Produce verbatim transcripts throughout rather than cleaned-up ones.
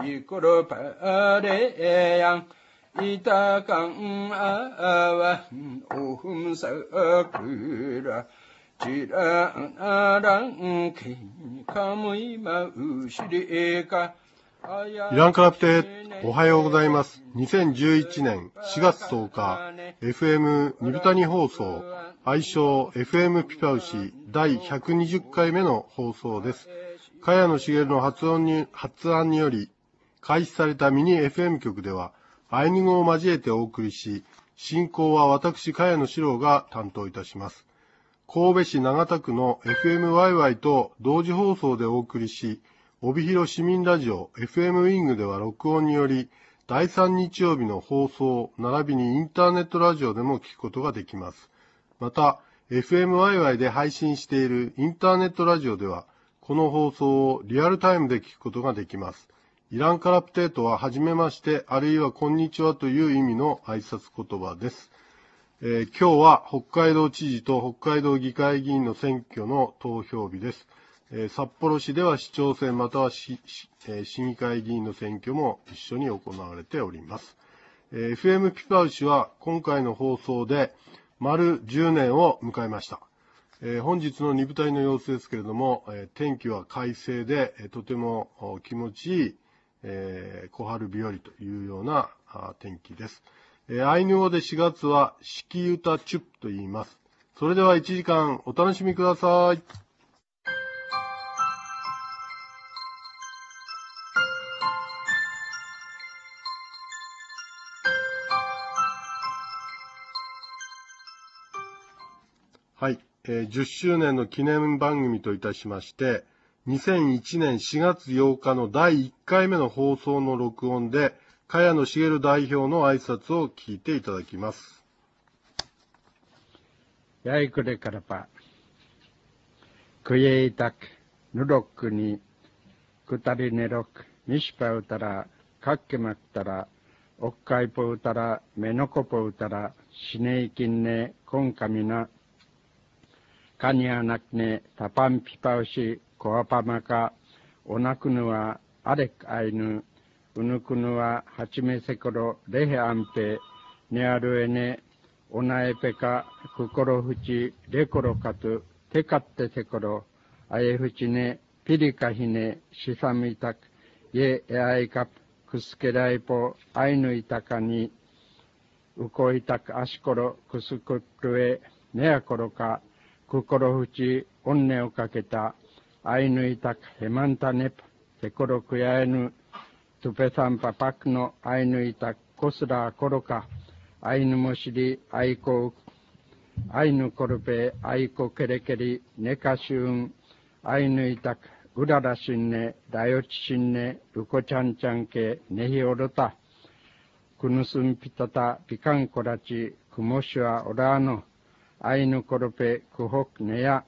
ikoro pare yang itakan awan ohum sakura jira aran ki kamui ma ushiri ka。 イランカラプテ、おはようございます。にせんじゅういちねんしがつとおか、エフエム ニブタニ放送、愛称 エフエム ピパウシだいひゃくにじゅっかいめの放送です。茅野茂の発音に発案により開始されたミニ エフエム 局では、アイヌ語を交えてお送りし、進行は私、茅野史郎が担当いたします。神戸市長田区の エフエムワイワイ と同時放送でお送りし、帯広市民ラジオ エフエム ウィングでは録音により、だいさん日曜日の放送、並びにインターネットラジオでも聞くことができます。また、エフエムワイワイ で配信しているインターネットラジオでは、この放送をリアルタイムで聞くことができます。イランカラプテートは、はじめまして、あるいはこんにちはという意味の挨拶言葉です。えー、今日は北海道知事と北海道議会議員の選挙の投票日です。札幌市では市長選または 市, 市議会議員の選挙も一緒に行われております。エフエム ピパウシは今回の放送で丸じゅうねんを迎えました。本日のに部隊の様子ですけれども、天気は快晴でとても気持ちいい小春日和というような天気です。アイヌ語でしがつはシキユタチュップと言います。それではいちじかんお楽しみください。はい、えー、じゅっしゅうねんの記念番組といたしまして、にせんいちねんしがつようかのだいいっかいめの放送の録音で、茅野茂代表の挨拶を聞いていただきます。 やいくれからぱ、くえいたく、ぬろくに、くたりねろく、みしぱうたら、かっけまったら、おっかいぽうたら、めのこぽうたら、しねいきんね、こんかみな、かにゃなくね、たぱんぴぱうし、こわぱまか、おなくぬは、あれくあいぬ、うぬくぬは、はちめせころ、れへあんぺ、ねあるえね、おなえぺか、くころふち、れころかと、てかってせころ、あえふちね、ぴりかひね、しさみたく、ye ai kap kuskerai po ainu itaka ni uko itaka ashikoro kusukure neakoro ka kukoro fuchi onne o kaketa ainu itaka hemanta nep tekoro kuyaenu tupesan papak no ainu itaka kosra koro ka ainu moshiri aiko ainu korupe aiko kerekeri nekashun ainu itakaうららしんね、だよちしんね、うこちゃんちゃんけ、ねひおろた。くぬすんぴたた、ぴかんこらち、くもしはおらの、あいぬころぺ、くほくねや。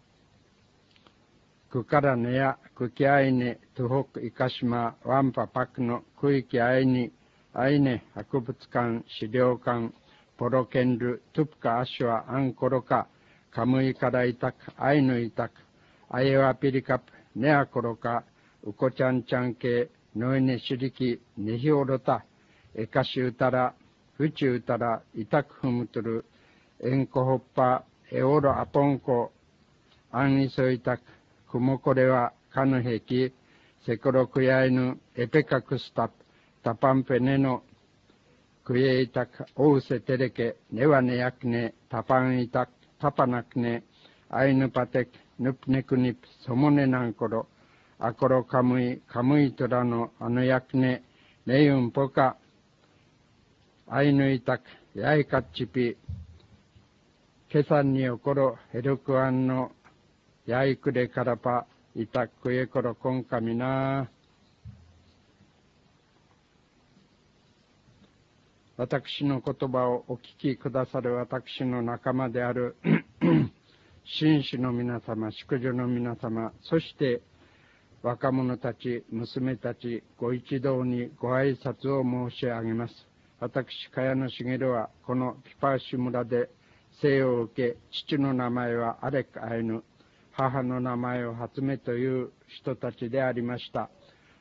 くからねや、くきあいね、とほくいかしま、わんぱぱくの、くいきあいに、あいね、博物館、資料館、ポロケンル、トゥプカアシュワ、アンコロカ、カムイからいたく、あいぬいたく、あえわぴりかぷ、ねあころか、うこちゃんちゃんけ、のえねしりき、ねひおろた、えかしうたら、ふちうたら、いたくふむとる、えんこほっぱ、えおろあぽんこ、あんいそいたく、くもこれは、かぬへき、せころくやいぬ、えぺかくすた、たぱんぺねの、くえいたく、おうせてれけ、ねわねやくね、たぱんいたく、たぱなくね、あいぬぱてく、ぬぷねくにぷ、そもねなんころ、あころかむい、かむいとらのあのやくね、ねゆんぽか、あいぬいたく、やいかっちぴ、けさんにおころ、へるくあんの、やいくれからぱ、いたくえころこんかみな。私の言葉をお聞きくださる私の仲間である、紳士の皆様、淑女の皆様、そして若者たち、娘たち、ご一同にご挨拶を申し上げます。私、茅野茂は、このピパーシ村で生を受け、父の名前はアレク・アイヌ、母の名前を初めという人たちでありました。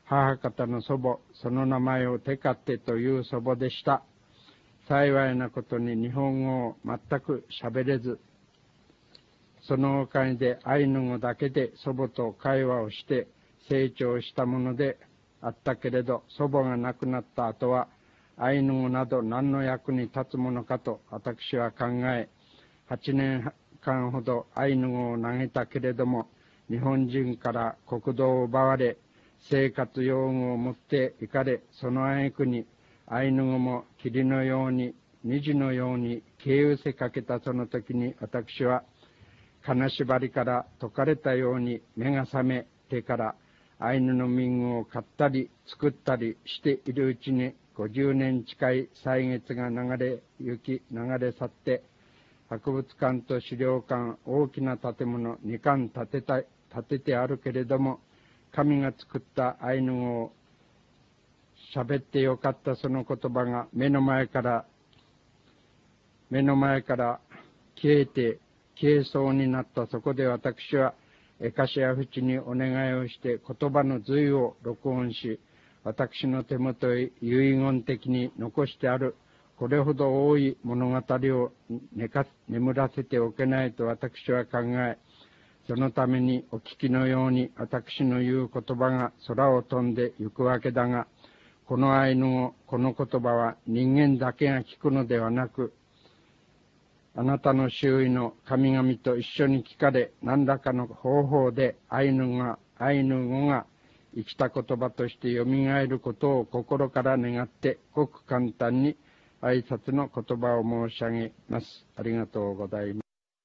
母方の祖母、その名前をテカテという祖母でした。幸いなことに日本語を全く喋れず、そのおかげでアイヌ語だけで祖母と会話をして成長したものであったけれど、祖母が亡くなった後はアイヌ語など何の役に立つものかと私は考え、はちねんかんほどアイヌ語を投げたけれども、日本人から国土を奪われ、生活用具を持って行かれ、その挙句にアイヌ語も霧のように虹のように消え失せかけたその時に、私は金縛りから解かれたように目が覚めてからアイヌの民具を買ったり作ったりしているうちに、ごじゅうねん近い歳月が流れ行き流れ去って、博物館と資料館、大きな建物にかん建てた建ててあるけれども、神が作ったアイヌ語を喋ってよかったその言葉が目の前から目の前から消えて消えそうになった。そこで私はエカシアフチにお願いをして言葉の髄を録音し、私の手元へ遺言的に残してあるこれほど多い物語を寝か眠らせておけないと私は考え、そのためにお聞きのように私の言う言葉が空を飛んで行くわけだが、このアイヌ語、この言葉は人間だけが聞くのではなく、あなたの周囲の神々と一緒に聞かれ、何らかの方法でアイヌ語が、アイヌ語が生きた言葉として蘇ることを心から願って、ごく簡単に挨拶の言葉を申し上げます。ありがとうございます。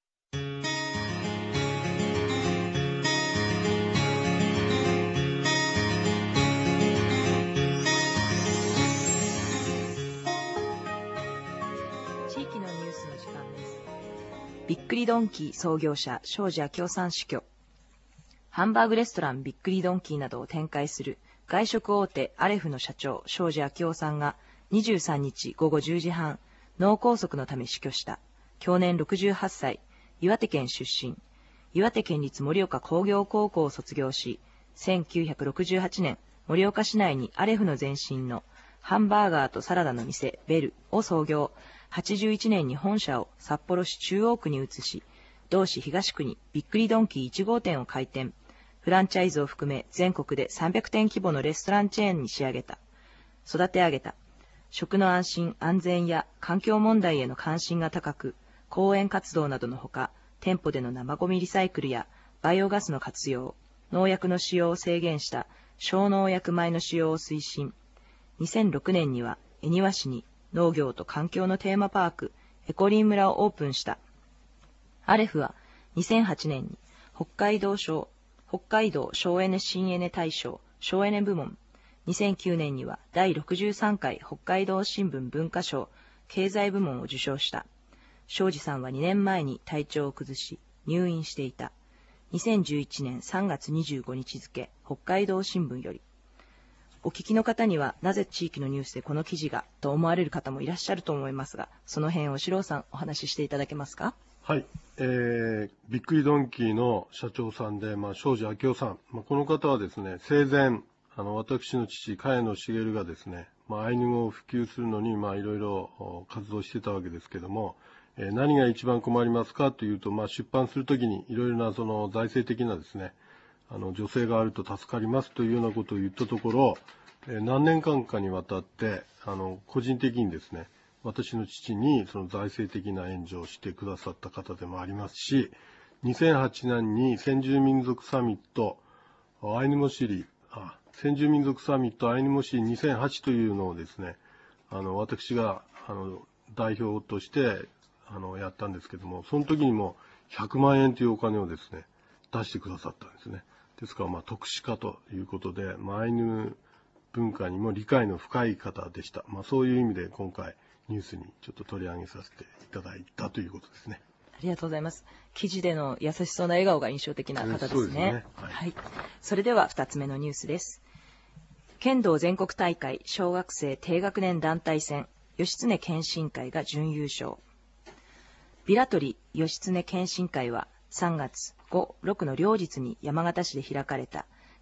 びっくりドンキー創業者庄司昭夫さん死去。ハンバーグレストランびっくりドンキーなどを展開する外食大手アレフの社長庄司昭夫さんがにじゅうさんにちごごじゅうじはん、脳梗塞のため死去した。享年ろくじゅうはっさい、岩手県出身。岩手県立盛岡工業高校を卒業し、せんきゅうひゃくろくじゅうはちねん盛岡市内にアレフの前身のハンバーガーとサラダの店ベルを創業。はちじゅういちねんに本社を札幌市中央区に移し、同市東区にびっくりドンキーいちごうてんを開店。フランチャイズを含め全国でさんびゃくてん規模のレストランチェーンに仕上げた。育て上げた。食の安心安全や環境問題への関心が高く、講演活動などのほか、店舗での生ゴミリサイクルやバイオガスの活用、農薬の使用を制限した小農薬米の使用を推進。にせんろくねんには恵庭市に農業と環境のテーマパーク、エコリン村をオープンした。アレフはにせんはちねんに北海道省、北海道省エネ新エネ大賞、省エネ部門、にせんきゅうねんにはだいろくじゅうさんかい北海道新聞文化賞、経済部門を受賞した。庄司さんはにねんまえに体調を崩し、入院していた。にせんじゅういちねんさんがつにじゅうごにち付、北海道新聞より。お聞きの方には、なぜ地域のニュースでこの記事がと思われる方もいらっしゃると思いますが、その辺を四郎さんお話ししていただけますか。 はい、えー、びっくりドンキーの社長さんで、まあ、庄司昭夫さん、まあ、この方はですね、生前、あの私の父、茅野茂がですね、まあ、アイヌ語を普及するのに、まあ、いろいろ活動してたわけですけども、えー、何が一番困りますかというと、まあ、出版するときにいろいろなその財政的なですね、あの女性があると助かりますというようなことを言ったところ、えー、何年間かにわたってあの個人的にですね、私の父にその財政的な援助をしてくださった方でもありますし、にせんはちねんに先住民族サミットアイヌモシリあ先住民族サミットアイヌモシリにせんはちというのをですね、あの私があの代表としてあのやったんですけども、その時にもひゃくまんえんというお金をですね出してくださったんですね。ですからまあ特殊化ということで、まあ、アイヌ文化にも理解の深い方でした。まあ、そういう意味で今回ニュースにちょっと取り上げさせていただいたということですね。 ありがとうございます。記事での優しそうな笑顔が印象的な方ですね。そうですね。はい。はい。それではふたつめのニュースです。剣道全国大会小学生低学年団体戦、義経謙信会が準優勝。ビラトリ義経謙信会はさんがつご、ろくの両日に山形市で開かれた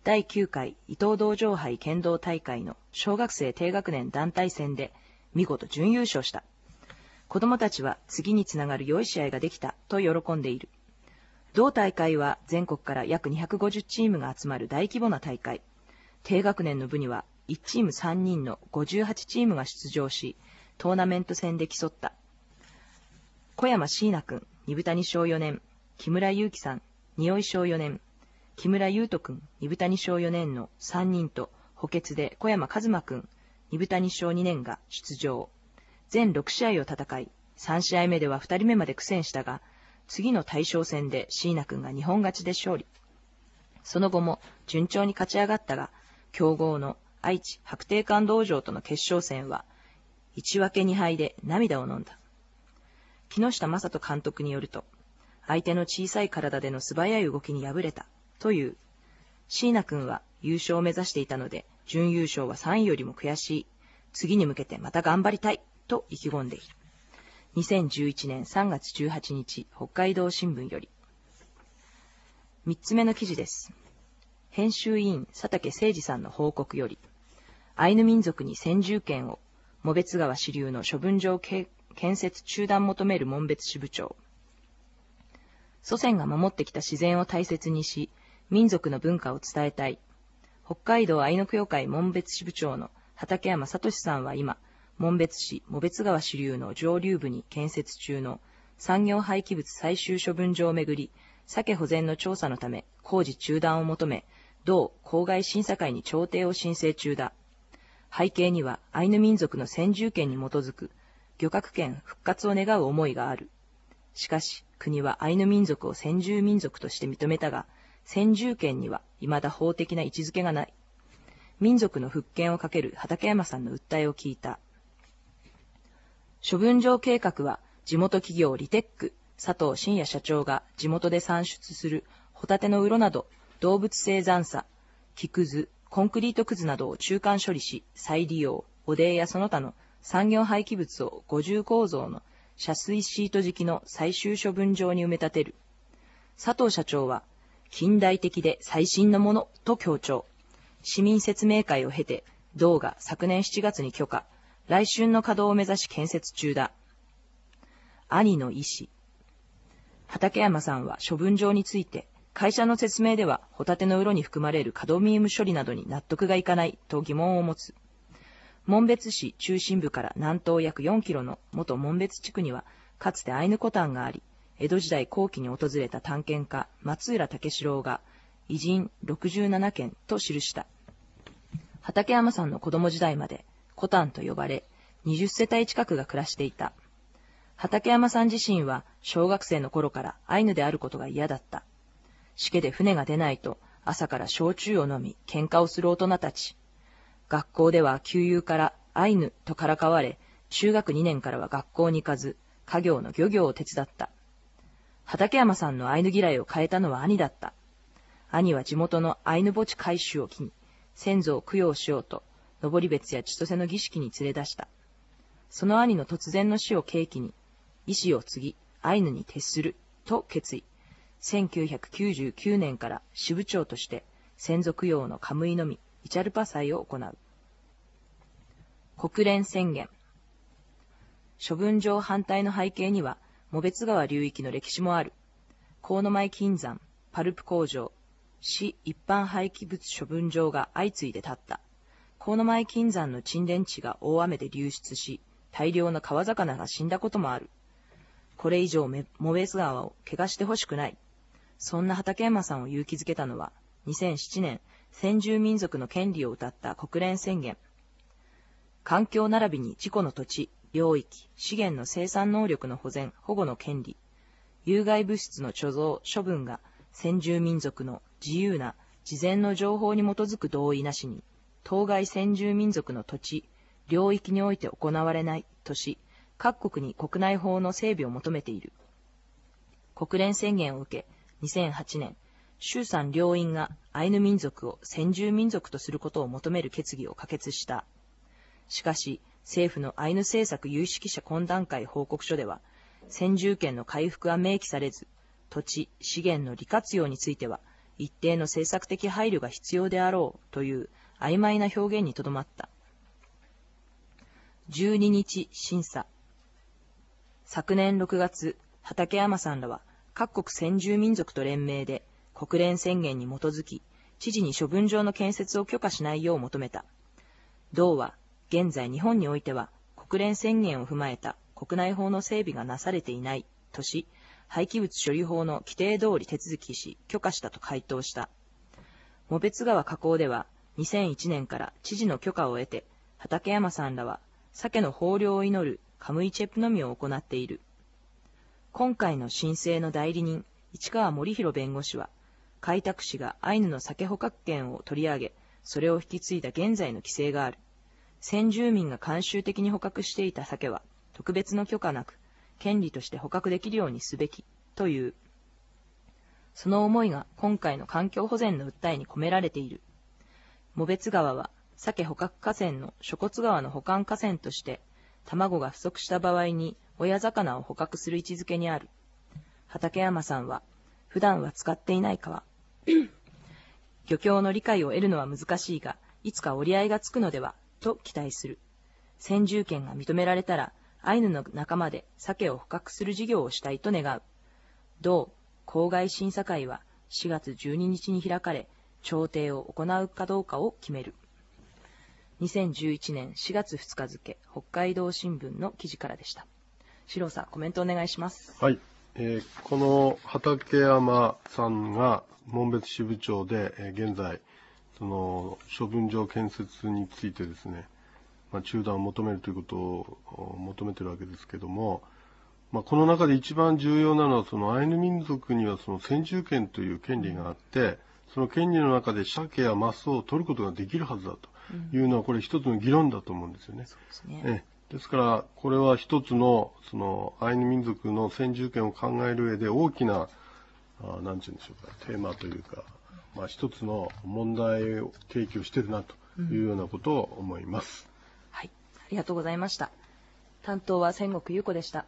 だいきゅうかい伊東道場杯剣道大会の小学生低学年団体戦で見事準優勝した。子供たちは次につながる良い試合ができたと喜んでいる。同大会は全国から約にひゃくごじゅうチームが集まる大規模な大会。低学年の部にはいちチームさんにんのごじゅうはちチームが出場し、トーナメント戦で競った。小山椎名くん、二部谷小よねん、木村祐樹さん、二尾小よねん、木村優斗くん、二部谷小よねんのさんにんと、補欠で小山和馬くん、二部谷小にねんが出場。全ろくしあいを戦い、さんしあいめではふたりめまで苦戦したが、次の大将戦で椎名くんが日本勝ちで勝利。その後も順調に勝ち上がったが、強豪の愛知白帝館道場との決勝戦は、いちわけにはいで涙を飲んだ。木下正人監督によると、相手の小さい体での素早い動きに敗れたという。椎名くんは優勝を目指していたので、準優勝はさんいよりも悔しい。次に向けてまた頑張りたいと意気込んでいる。にせんじゅういちねんさんがつじゅうはちにち、北海道新聞より。みっつめの記事です。編集委員佐竹誠二さんの報告より、アイヌ民族に先住権を、紋別川支流の処分場建設中断求める紋別支部長。祖先が守ってきた自然を大切にし、民族の文化を伝えたい。北海道アイヌ協会紋別支部長の畠山聡さんは今、紋別市紋別川支流の上流部に建設中の産業廃棄物最終処分場をめぐり、鮭保全の調査のため工事中断を求め、同公害審査会に調停を申請中だ。背景にはアイヌ民族の先住権に基づく漁獲権復活を願う思いがある。しかし国はアイヌ民族を先住民族として認めたが、先住権には未だ法的な位置づけがない。民族の復権をかける畠山さんの訴えを聞いた。処分場計画は地元企業リテック佐藤真也社長が地元で産出するホタテの鱗など動物性残渣、木くず、コンクリートくずなどを中間処理し再利用、汚泥やその他の産業廃棄物を五重構造の遮水シート敷きの最終処分場に埋め立てる。佐藤社長は近代的で最新のものと強調。市民説明会を経て、道が昨年しちがつに許可、来春の稼働を目指し建設中だ。兄の医師。畠山さんは処分場について、会社の説明ではホタテの鱗に含まれるカドミウム処理などに納得がいかないと疑問を持つ。紋別市中心部から南東約よんキロの元紋別地区には、かつてアイヌコタンがあり、江戸時代後期に訪れた探検家松浦武四郎が偉人ろくじゅうななけんと記した。畠山さんの子供時代までコタンと呼ばれにじゅっせたい近くが暮らしていた。畠山さん自身は小学生の頃からアイヌであることが嫌だった。しけで船が出ないと朝から焼酎を飲み喧嘩をする大人たち。学校では旧友からアイヌとからかわれ、中学にねんからは学校に行かず家業の漁業を手伝った。畠山さんのアイヌ嫌いを変えたのは兄だった。兄は地元のアイヌ墓地改修を機に、先祖を供養しようと、登別や千歳の儀式に連れ出した。その兄の突然の死を契機に、意志を継ぎ、アイヌに徹する、と決意。せんきゅうひゃくきゅうじゅうきゅうねんから支部長として、先祖供養のカムイのみ、イチャルパ祭を行う。国連宣言。処分場反対の背景には、紋別川流域の歴史もある。河前金山、パルプ工場、市一般廃棄物処分場が相次いで建った。河前金山の沈殿地が大雨で流出し、大量の川魚が死んだこともある。これ以上紋別川を汚してほしくない。そんな畠山さんを勇気づけたのは、にせんななねん、先住民族の権利を謳った国連宣言。環境並びに自己の土地、領域、資源の生産能力の保全、保護の権利、有害物質の貯蔵、処分が先住民族の自由な事前の情報に基づく同意なしに、当該先住民族の土地、領域において行われないとし、各国に国内法の整備を求めている。国連宣言を受け、にせんはちねん、衆参両院がアイヌ民族を先住民族とすることを求める決議を可決した。しかし、政府のアイヌ政策有識者懇談会報告書では、先住権の回復は明記されず、土地、資源の利活用については、 一定の政策的配慮が必要であろうという曖昧な表現にとどまった。じゅうににち審査。昨年ろくがつ、畠山さんらは各国先住民族と連名で国連宣言に基づき、知事に処分場の建設を許可しないよう求めた。同は、現在日本においては国連宣言を踏まえた国内法の整備がなされていないとし、廃棄物処理法の規定通り手続きし許可したと回答した。茂別川河口ではにせんいちねんから知事の許可を得て、畠山さんらは鮭の豊漁を祈るカムイチェプのみを行っている。今回の申請の代理人、市川森弘弁護士は、開拓使がアイヌの鮭捕獲権を取り上げ、それを引き継いだ現在の規制がある。先住民が慣習的に捕獲していた鮭は、特別の許可なく、権利として捕獲できるようにすべき、という。その思いが今回の環境保全の訴えに込められている。茂別川は、鮭捕獲河川の諸骨川の保管河川として、卵が不足した場合に親魚を捕獲する位置づけにある。畠山さんは、普段は使っていない川。漁協の理解を得るのは難しいが、いつか折り合いがつくのでは、と期待する。先住権が認められたら、アイヌの仲間で鮭を捕獲する事業をしたいと願う。同公害審査会はしがつじゅうににちに開かれ、調停を行うかどうかを決める。にせんじゅういちねんしがつふつか付、北海道新聞の記事からでした。四郎さん、コメントお願いします。 はい。えー、この畠山さんが紋別支部長で、えー、現在、その処分場建設についてですね、まあ、中断を求めるということを求めているわけですけども、まあ、この中で一番重要なのは、そのアイヌ民族にはその先住権という権利があって、その権利の中で鮭やマスを取ることができるはずだというのは、これ一つの議論だと思うんですよね。 そうですね。 えですから、これは一つの、その、アイヌ民族の先住権を考える上で大きな、あなんていうんでしょうか、テーマというか、まあ一つの問題を提起をしているなというようなことを思います。 うん、はい。ありがとうございました。担当は千石優子でした。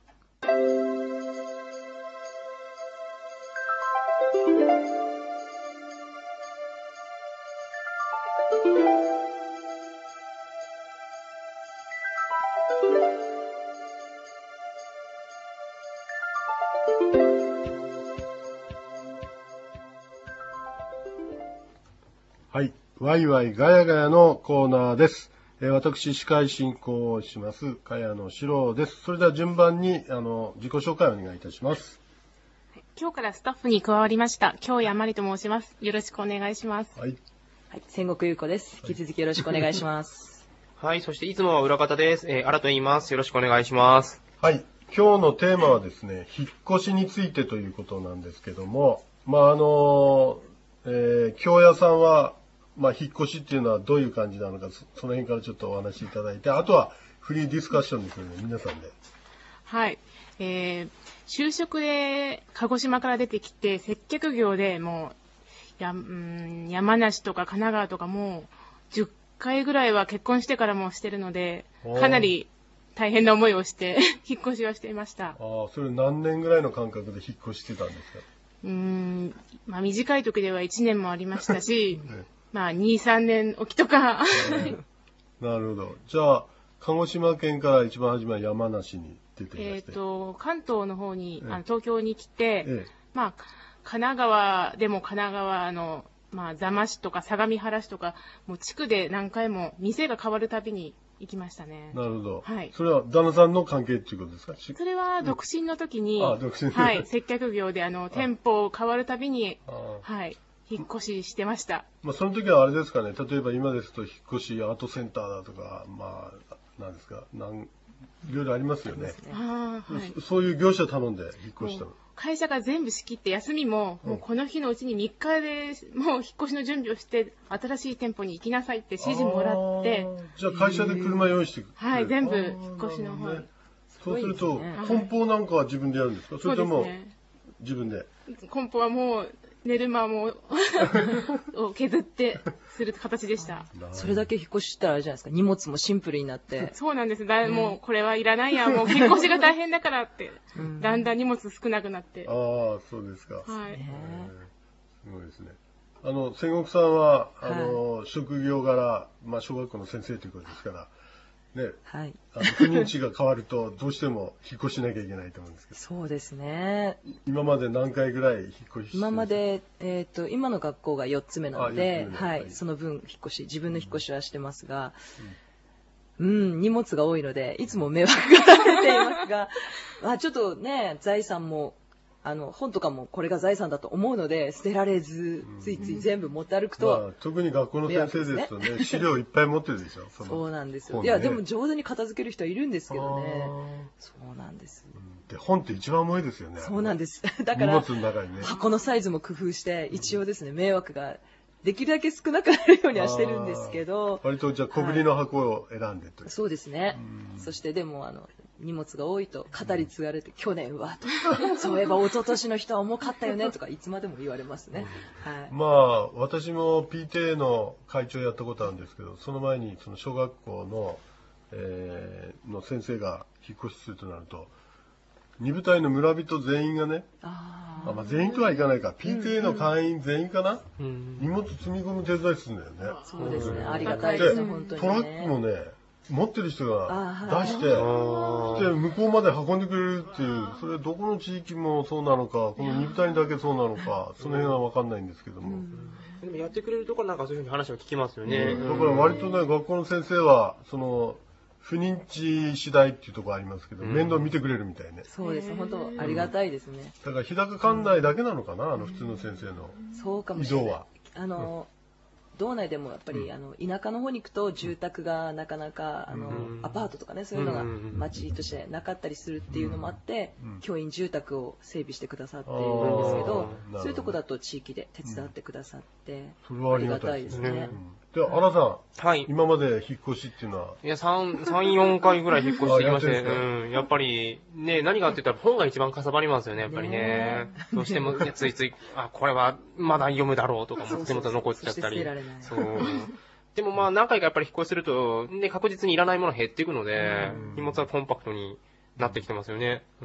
はい。ワイワイガヤガヤのコーナーです。えー、私、司会進行をします、茅野史郎です。それでは順番に、あの、自己紹介をお願いいたします。 今日からスタッフに加わりました、京谷真理と申します。よろしくお願いします。 はい。 はい、千石優子です。引き続きよろしくお願いします。 はい、そしていつもは裏方です。えー、新と言います。よろしくお願いします。 はい。今日のテーマはですね、引っ越しについてということなんですけども、まあ、あの、えー、京谷さんは、まあ、引っ越しっていうのはどういう感じなのか、その辺からちょっとお話しいただいて、あとはフリーディスカッションですよね、皆さんで。 はい。えー、就職で鹿児島から出てきて、接客業でもう、や、うん、山梨とか神奈川とかもうじゅっかいぐらいは結婚してからもしてるので、かなり大変な思いをして引っ越しはしていました。 ああ、それ何年ぐらいの間隔で引っ越してたんですか？ うーん、まあ短い時ではいちねんもありましたし、ね、まあに、さんねんおきとか。 なるほど。じゃあ、鹿児島県から一番初めは山梨に出ていまして。 えっと、関東の方に、あの東京に来て、 ええ、 まあ、神奈川でも神奈川の、まあ、座間市とか相模原市とか、もう地区で何回も店が変わるたびに行きましたね。 なるほど。 はい。 それは旦那さんの関係っていうことですか？ それは独身の時に、 うん、あ、独身はい、接客業であの店舗変わるたびに、はい、引っ越ししてました。 まあ、その時はあれですかね、例えば今ですと引っ越しアートセンターだとか、まあ、なんですか、なんいろいろありますよね。 あ、はい、 そういう業者頼んで引っ越したの。 会社が全部仕切って休みも、もうこの日のうちにみっかでもう引っ越しの準備をして新しい店舗に行きなさいって指示もらって。 じゃあ会社で車用意してくれる？ はい、全部引っ越しの方、ね、 そうすると、ね、梱包なんかは自分でやるんですか？それとも自分で？ 梱包はもう寝る間もを削ってする形でした。 それだけ引っ越ししたらあれじゃないですか、荷物もシンプルになって。 そうなんです。だもうこれはいらないや、もう引っ越しが大変だからって、うん、だんだん荷物少なくなって。 ああ、そうですか。 はい。 すごいですね。あの、仙石さんは、あの、はい、職業柄、まあ、小学校の先生ということですから、ね、 はい、 あの不妊地が変わるとどうしても引っ越しなきゃいけないと思うんですけど。 そうですね。 今まで何回ぐらい引っ越しして？ 今まで、えっと、今の学校がよっつめなので、はい、その分引っ越し、自分の引っ越しはしてますが、うん、うん、荷物が多いので、いつも迷惑がかけていますが、まあちょっとね、財産も、あの本とかもこれが財産だと思うので捨てられず、ついつい全部持って歩くと、 まあ、特に学校の先生ですとね、資料いっぱい持ってるでしょ。そ, そうなんですよ、ね、いやでも上手に片付ける人はいるんですけどね。そうなんです、 うん、で本って一番重いですよね。 そうなんです。だから荷物の中にね、 箱のサイズも工夫して一応ですね、迷惑ができるだけ少なくなるようにはしてるんですけど、 割とじゃあ小ぶりの箱を選んでという、 はい、そうですね。そしてでもあの荷物が多いと語り継がれて、去年はとかそういえば一昨年の人は重かったよねとかいつまでも言われますね、 うんはい、まあ私も ピーティーエー の会長やったことあるんですけど、その前にその小学校の、えー、の先生が引っ越しするとなるとに部隊の村人全員がね、ああまあ全員とはいかないか、 ピーティーエー の会員全員かな、うん、荷物積み込む手伝いするんだよね。 そうですね、ありがたいですね。本当にね、 トラックもね持ってる人が出して、で向こうまで運んでくれるっていう、それどこの地域もそうなのか、このに部隊だけそうなのか、その辺は分かんないんですけども、うん、 でもやってくれるところなんかそういうふうに話を聞きますよね、うん、 だから割とね学校の先生はその不妊地次第っていうところありますけど、うん、面倒見てくれるみたいね。 そうです、本当ありがたいですね。 だから日高管内だけなのかな、あの普通の先生の移動は。 あの、うん道内でもやっぱり、うん、あの田舎の方に行くと住宅がなかなかあの、うん、アパートとかねそういうのが町としてなかったりするっていうのもあって、うん、教員住宅を整備してくださっているんですけど、そういうとこだと地域で手伝ってくださって、 それはありがたいですね。 で、新さん、 はい、 今まで引っ越しっていうのは、 いや、3、3、よんかいぐらい引っ越してきまして、うん、やっぱり、ね、何がって言ったら本が一番かさばりますよね、やっぱりね。どうしても、ついつい、あ、これはまだ読むだろうとかも手元残っちゃったり。そう。でもまあ何回かやっぱり引っ越しすると、ね、確実にいらないもの減っていくので、荷物はコンパクトになってきてますよね。うん。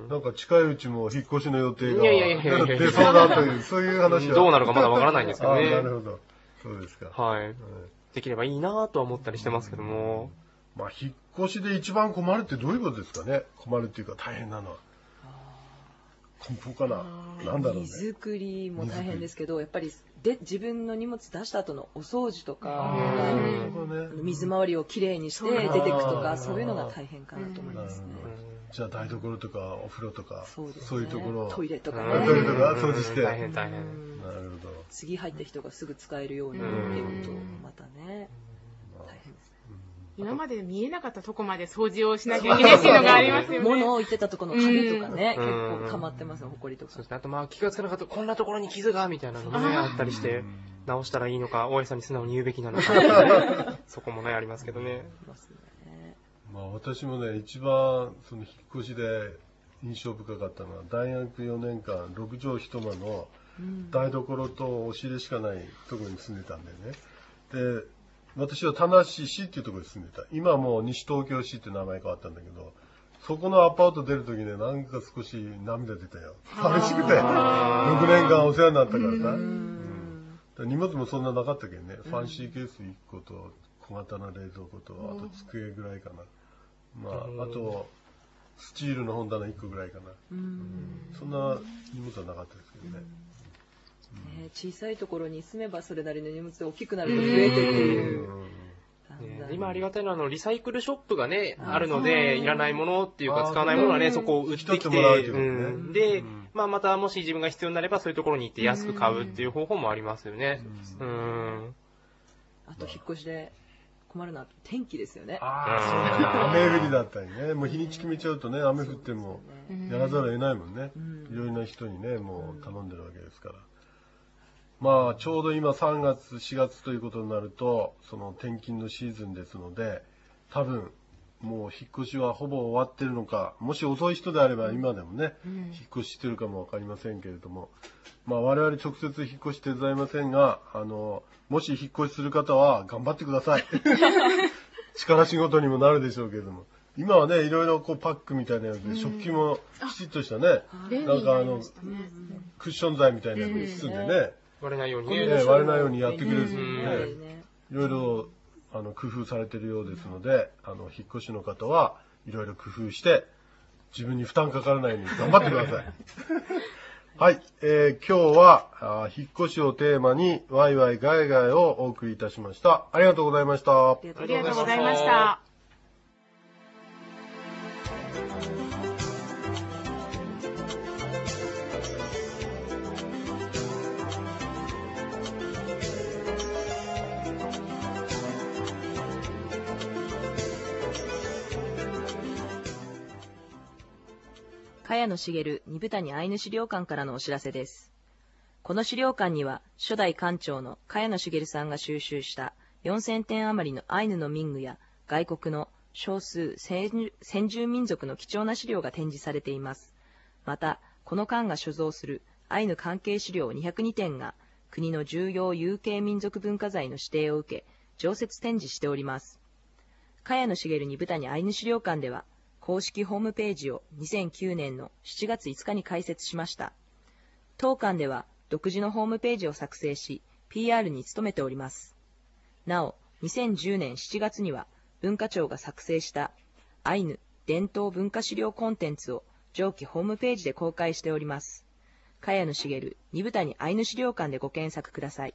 なんか近いうちも引っ越しの予定がいやいやいやいや出そうだという、そういう話は。 どうなるかまだわからないんですけどね。 あ、なるほど。そうですか。 はい。はい、できればいいなとは思ったりしてますけども。 まあ、引っ越しで一番困るってどういうことですかね。困るっていうか大変なのは。梱包かな。なんだろうね。 荷造りも大変ですけど、やっぱりで自分の荷物出した後のお掃除とか、水回りをきれいにして出ていくとか、そういうのが大変かなと思いますね。 じゃあ台所とかお風呂とか、そう、ね、そういうところ、 トイレとかね、トイレとか掃除して、 大変大変。 なるほど。 次入った人がすぐ使えるようにっていうとまたね、大変です。 今まで見えなかったとこまで掃除をしなきゃいけないっていうのがありますよね。 物を置いてたところの壁とかね、結構溜まってますよ、埃とか。 そうですね。あとまあ気がつかなかったこんなところに傷がみたいなのもねあったりして、直したらいいのか、大家さんに素直に言うべきなのか、ね、そこもねありますけどね。 まあ私もね一番その引っ越しで印象深かったのは大学よねんかんろくじょういち間の台所と押し入れしかないところに住んでたんだよね。で私は田無市っていうところに住んでた。今はもう西東京市って名前変わったんだけど、そこのアパート出るときね、なんか少し涙出たよ。寂しくて。ろくねんかんお世話になったからさ。うん、荷物もそんななかったけどね、ファンシーケースいっこと小型な冷蔵庫と、あと机ぐらいかな。まあ、あと、スチールの本棚いっこぐらいかな。うん、そんな荷物はなかったですけどね。 ね、小さいところに住めばそれなりの荷物が大きくなると増えてっていう。 ね、今ありがたいのはあのリサイクルショップがねあるので、いらないものっていうか使わないものはねそこを売ってきて、うん、で、まあ、またもし自分が必要になればそういうところに行って安く買うっていう方法もありますよね。うん。 あと引っ越しで困るのは天気ですよね。 ああ、雨降りだったりね、もう日にち決めちゃうとね、雨降ってもやらざるを得ないもんね。いろいろな人にねもう頼んでるわけですから。まあちょうど今さんがつしがつということになるとその転勤のシーズンですので、多分もう引っ越しはほぼ終わってるのか、もし遅い人であれば今でもね、うん、引っ越ししてるかもわかりませんけれども、まあ我々直接引っ越し手伝いませんが、あのもし引っ越しする方は頑張ってください。力仕事にもなるでしょうけれども、 今はね、いろいろこうパックみたいなやつで、食器もきちっとしたね、なんかあの、クッション材みたいなやつで包んでね、 割れないようにね。 割れないようにやってくれるんですね。いろいろ、あの、工夫されてるようですので、あの、引っ越しの方はいろいろ工夫して、自分に負担かからないように頑張ってください。はい、えー、今日はあ引っ越しをテーマにワイワイガイガイをお送りいたしました。ありがとうございました。 ありがとうございました。 茅野茂二部谷アイヌ資料館からのお知らせです。この資料館には、初代館長の茅野茂さんが収集したよんせんてん余りのアイヌの民具や外国の少数先住民族の貴重な資料が展示されています。また、この館が所蔵するアイヌ関係資料にひゃくにてんが国の重要有形民族文化財の指定を受け、常設展示しております。茅野茂二部谷アイヌ資料館では、公式ホームページをにせんきゅうねんのしちがついつかに開設しました。当館では独自のホームページを作成し、ピーアール に努めております。なお、にせんじゅうねんしちがつには文化庁が作成したアイヌ伝統文化資料コンテンツを上記ホームページで公開しております。茅野茂二部谷アイヌ資料館でご検索ください。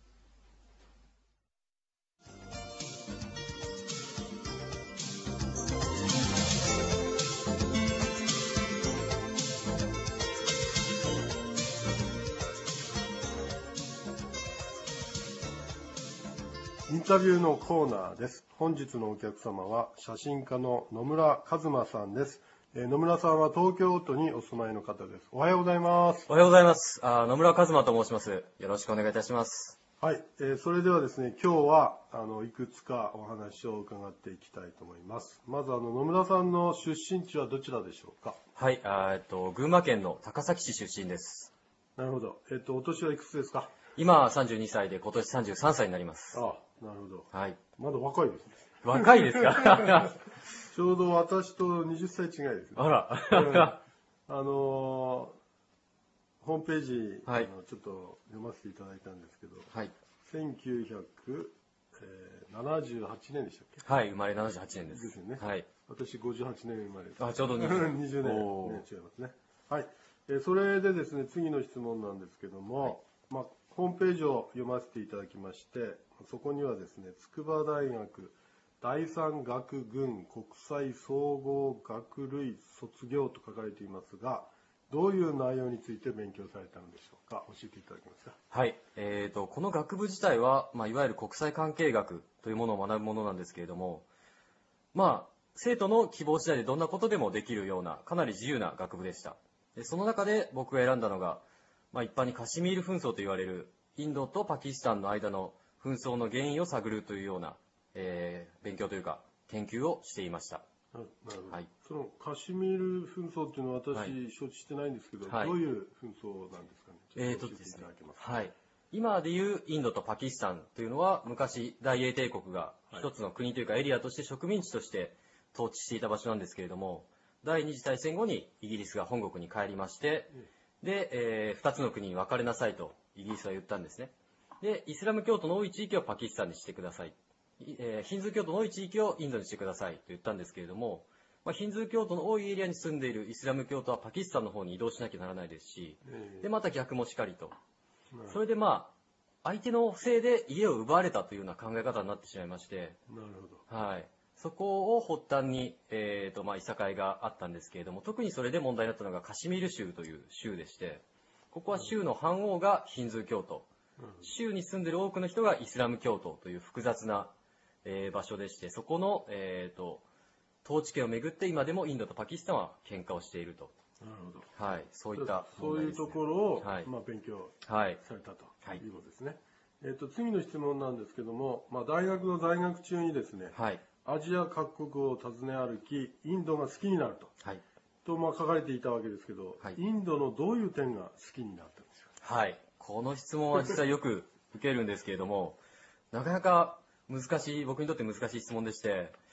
インタビューのコーナーです。本日のお客様は写真家の野村一馬さんです。えー、野村さんは東京都にお住まいの方です。おはようございます。 おはようございます。あ野村一馬と申します。よろしくお願いいたします。 はい、えー、それではですね、今日はあのいくつかお話を伺っていきたいと思います。まずあの野村さんの出身地はどちらでしょうか。 はい、あえっと群馬県の高崎市出身です。 なるほど。えっとお年はいくつですか。 今さんじゅうにさいで今年さんじゅうさんさいになります。 ああ、なるほど。 はい。 まだ若いですね。 若いですか。 ちょうど私とにじゅっさい違いですね。 あら。 あのー、ホームページ、 はい、 あのちょっと読ませていただいたんですけど、 はい、 せんきゅうひゃくななじゅうはちねんでしたっけ。 はい、生まれななじゅうはちねんです。 ですよね。 はい。 私ごじゅうはちねん生まれです。 あ、ちょうどにじゅうねん、ね、違いますね。はい。えー、それでですね、次の質問なんですけども、はい、まあ、ホームページを読ませていただきまして、そこにはですね、筑波大学第三学群国際総合学類卒業と書かれていますが、どういう内容について勉強されたのでしょうか。教えていただけますか。 はい、えーと、この学部自体は、まあ、いわゆる国際関係学というものを学ぶものなんですけれども、まあ、生徒の希望次第でどんなことでもできるような、かなり自由な学部でした。でその中で僕が選んだのが、まあ、一般にカシミール紛争と言われるインドとパキスタンの間の紛争の原因を探るというような、えー、勉強というか研究をしていました。 なるほど。 はい、 そのカシミール紛争っていうのは私、はい、承知してないんですけど、はい、どういう紛争なんですかね。 えーとですね、はい、今でいうインドとパキスタンというのは昔大英帝国が一つの国というかエリアとして植民地として統治していた場所なんですけれども、第二次大戦後にイギリスが本国に帰りまして、で、えー、ふたつの国に分かれなさいとイギリスは言ったんですね。で、イスラム教徒の多い地域をパキスタンにしてください。えー、ヒンズー教徒の多い地域をインドにしてくださいと言ったんですけれども、まあ、ヒンズー教徒の多いエリアに住んでいるイスラム教徒はパキスタンの方に移動しなきゃならないですし、で、また逆もしかりと。それでまあ、相手のせいで家を奪われたというような考え方になってしまいまして、 なるほど。 はい。そこを発端に、えーとまあ、いさかいがあったんですけれども、特にそれで問題になったのがカシミール州という州でして、ここは州の半王がヒンズー教徒、州に住んでいる多くの人がイスラム教徒という複雑な、えー、場所でして、そこの、えーと、統治権をめぐって今でもインドとパキスタンは喧嘩をしていると。 なるほど。 はい、そういった問題ですね。そういうところを、はい、まあ、勉強されたということですね。はい、えーと、次の質問なんですけども、まあ、大学の在学中にですね、はい、アジア各国を訪ね歩き、インドが好きになると、はい、とまあ書かれていたわけですけど、はい、インドのどういう点が好きになったんですか。 はい、この質問は実はよく受けるんですけれども、なかなか難しい、僕にとって難しい質問でして、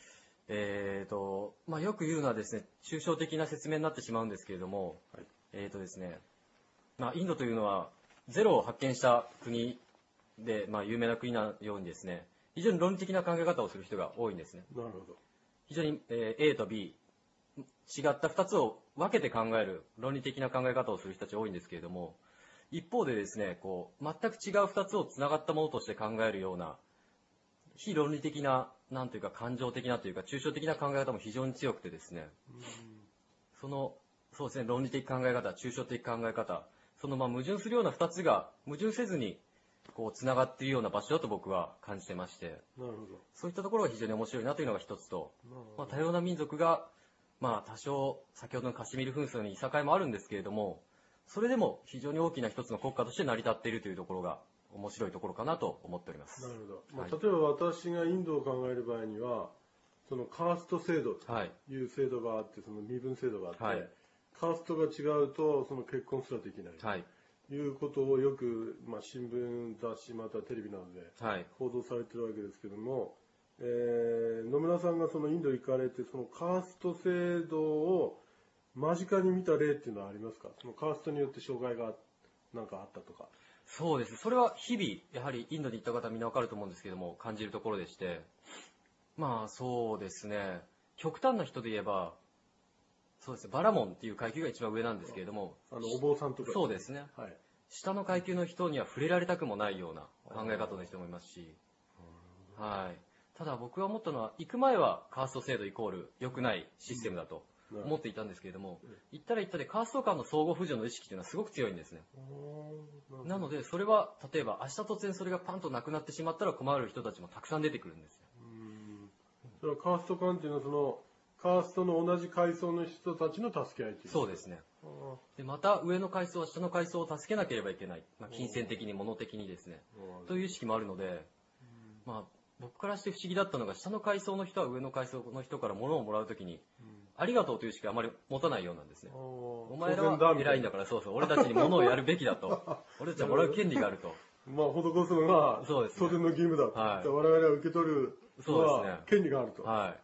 えーと、まあ、よく言うのはですね、抽象的な説明になってしまうんですけれども、 はい、 えーとですね、まあ、インドというのは、ゼロを発見した国で、まあ、有名な国なようにですね、非常に論理的な考え方をする人が多いんですね。 なるほど。 非常に、えー A と B、違ったふたつを分けて考える論理的な考え方をする人たち多いんですけれども、一方でですね、こう、全く違うふたつをつながったものとして考えるような、非論理的な、なんというか感情的なというか、抽象的な考え方も非常に強くてですね、その、そうですね、論理的考え方、抽象的考え方、そのまあ矛盾するようなふたつが矛盾せずに、こう、つながっているような場所だと僕は感じてまして、 なるほど。 そういったところが非常に面白いなというのが一つと、まあ、多様な民族が、まあ、多少、先ほどのカシミール紛争にいさかいもあるんですけれども、それでも非常に大きな一つの国家として成り立っているというところが、面白いところかなと思っております。 なるほど。まあ、 はい、 例えば私がインドを考える場合には、そのカースト制度という制度があって、その身分制度があって、はい、カーストが違うと、その結婚すらできない。はい、いうことをよく、まあ、新聞、雑誌、またテレビなどで報道されているわけですけども、えー、野村さんがそのインド行かれて、そのカースト制度を間近に見た例っていうのはありますか？そのカーストによって障害がなんかあったとか。 そうです。それは日々、やはりインドに行った方みんなわかると思うんですけども、感じるところでして、まあそうですね、極端な人で言えば、そうですね、バラモンっていう階級が一番上なんですけれども、 あのお坊さんとか、ね、 そうですね、はい、下の階級の人には触れられたくもないような考え方の人もいますし、はい、ただ僕が思ったのは、行く前はカースト制度イコール良くないシステムだと思っていたんですけれども、行ったら行ったでカースト間の相互扶助の意識というのはすごく強いんですね。なので、それは例えば明日突然それがパンとなくなってしまったら困る人たちもたくさん出てくるんですよ。 それはカースト間っていうのはそのカーストの同じ階層の人たちの助け合いっていう。 そうですね。でまた上の階層は下の階層を助けなければいけない、まあ、金銭的に物的にですねという意識もあるので、まあ、僕からして不思議だったのが、下の階層の人は上の階層の人から物をもらうときに、ありがとうという意識はあまり持たないようなんですね。お前らは偉いんだから、そうそう、俺たちに物をやるべきだと。俺たちはもらう権利があると。 まあ、施すのが当然の義務だと。はい、我々は受け取るのは権利があると。 はい。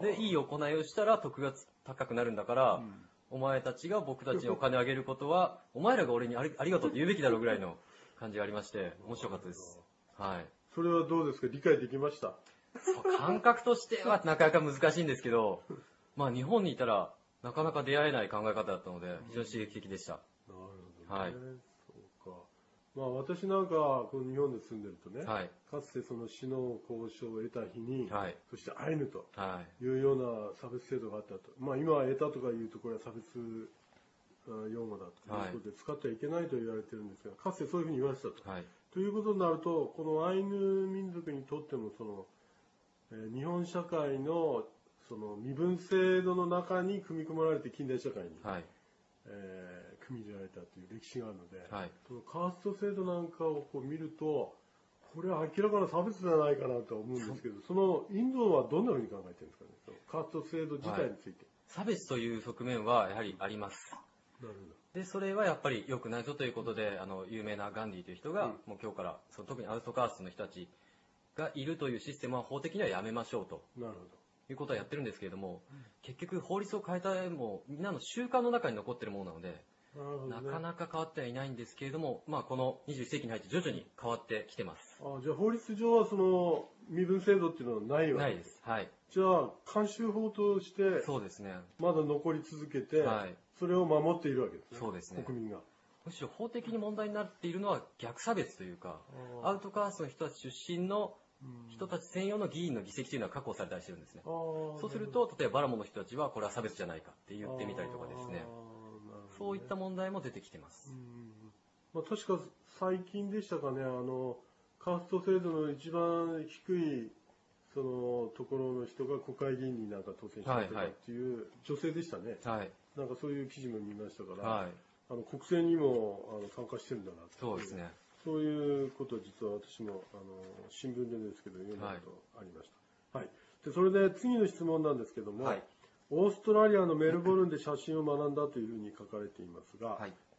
で、いい行いをしたら得が高くなるんだから、うん、お前たちが僕たちにお金をあげることは、お前らが俺にあり、ありがとうって言うべきだろうぐらいの感じがありまして、面白かったです。はい。 それはどうですか？理解できました？ 感覚としてはなかなか難しいんですけど、まあ日本にいたらなかなか出会えない考え方だったので、非常に刺激的でした。なるほどね。はい。そうか。まあ私なんか、この日本で住んでるとね、はい、かつてその死の交渉を得た日に、はい、そしてアイヌというような差別制度があったと。まあ今は得たとかいうところは差別用語だということで使ってはいけないと言われてるんですが、かつてそういうふうに言われてたと。はい、ということになると、このアイヌ民族にとってもその、えー、日本社会のその身分制度の中に組み込まれて近代社会に、はい、えー、組み入れられたという歴史があるので、はい、そのカースト制度なんかをこう見ると、これは明らかな差別じゃないかなと思うんですけど、そのインドはどんなふうに考えてるんですかね、そのカースト制度自体について、 はい。差別という側面はやはりあります。なるほど。で、それはやっぱり良くないぞということで、あの、有名なガンディという人が、うん、もう今日から、その特にアウトカーストの人たちがいるというシステムは法的にはやめましょうと。なるほど。いうことはやってるんですけれども、うん、結局法律を変えたも、みんなの習慣の中に残っているものなので、なるほどね、なかなか変わってはいないんですけれども、まあこのにじゅういっ世紀に入って徐々に変わってきてます。 あ、じゃあ法律上はその身分制度っていうのはないわけないです。はい。 じゃあ慣習法として、 そうですね。 まだ残り続けて、はい、それを守っているわけですね。 そうですね。 国民が。 むしろ法的に問題になっているのは逆差別というか、アウトカーストの人たち出身の人たち専用の議員の議席というのは確保されたりしてるんですね。そうすると、例えばバラモンの人たちはこれは差別じゃないかって言ってみたりとかですね。そういった問題も出てきてます。 まあ、確か最近でしたかね、あの、カースト制度の一番低いそのところの人が国会議員になんか当選したとかっていう女性でしたね。はい。なんかそういう記事も見ましたから、はい、あの国政にもあの参加してるんだなって。 そうですね。 そういうことを実は私もあの新聞でですけど読んだことありました。はい。でそれで次の質問なんですけども、はい、オーストラリアのメルボルンで写真を学んだというふうに書かれていますが、はい、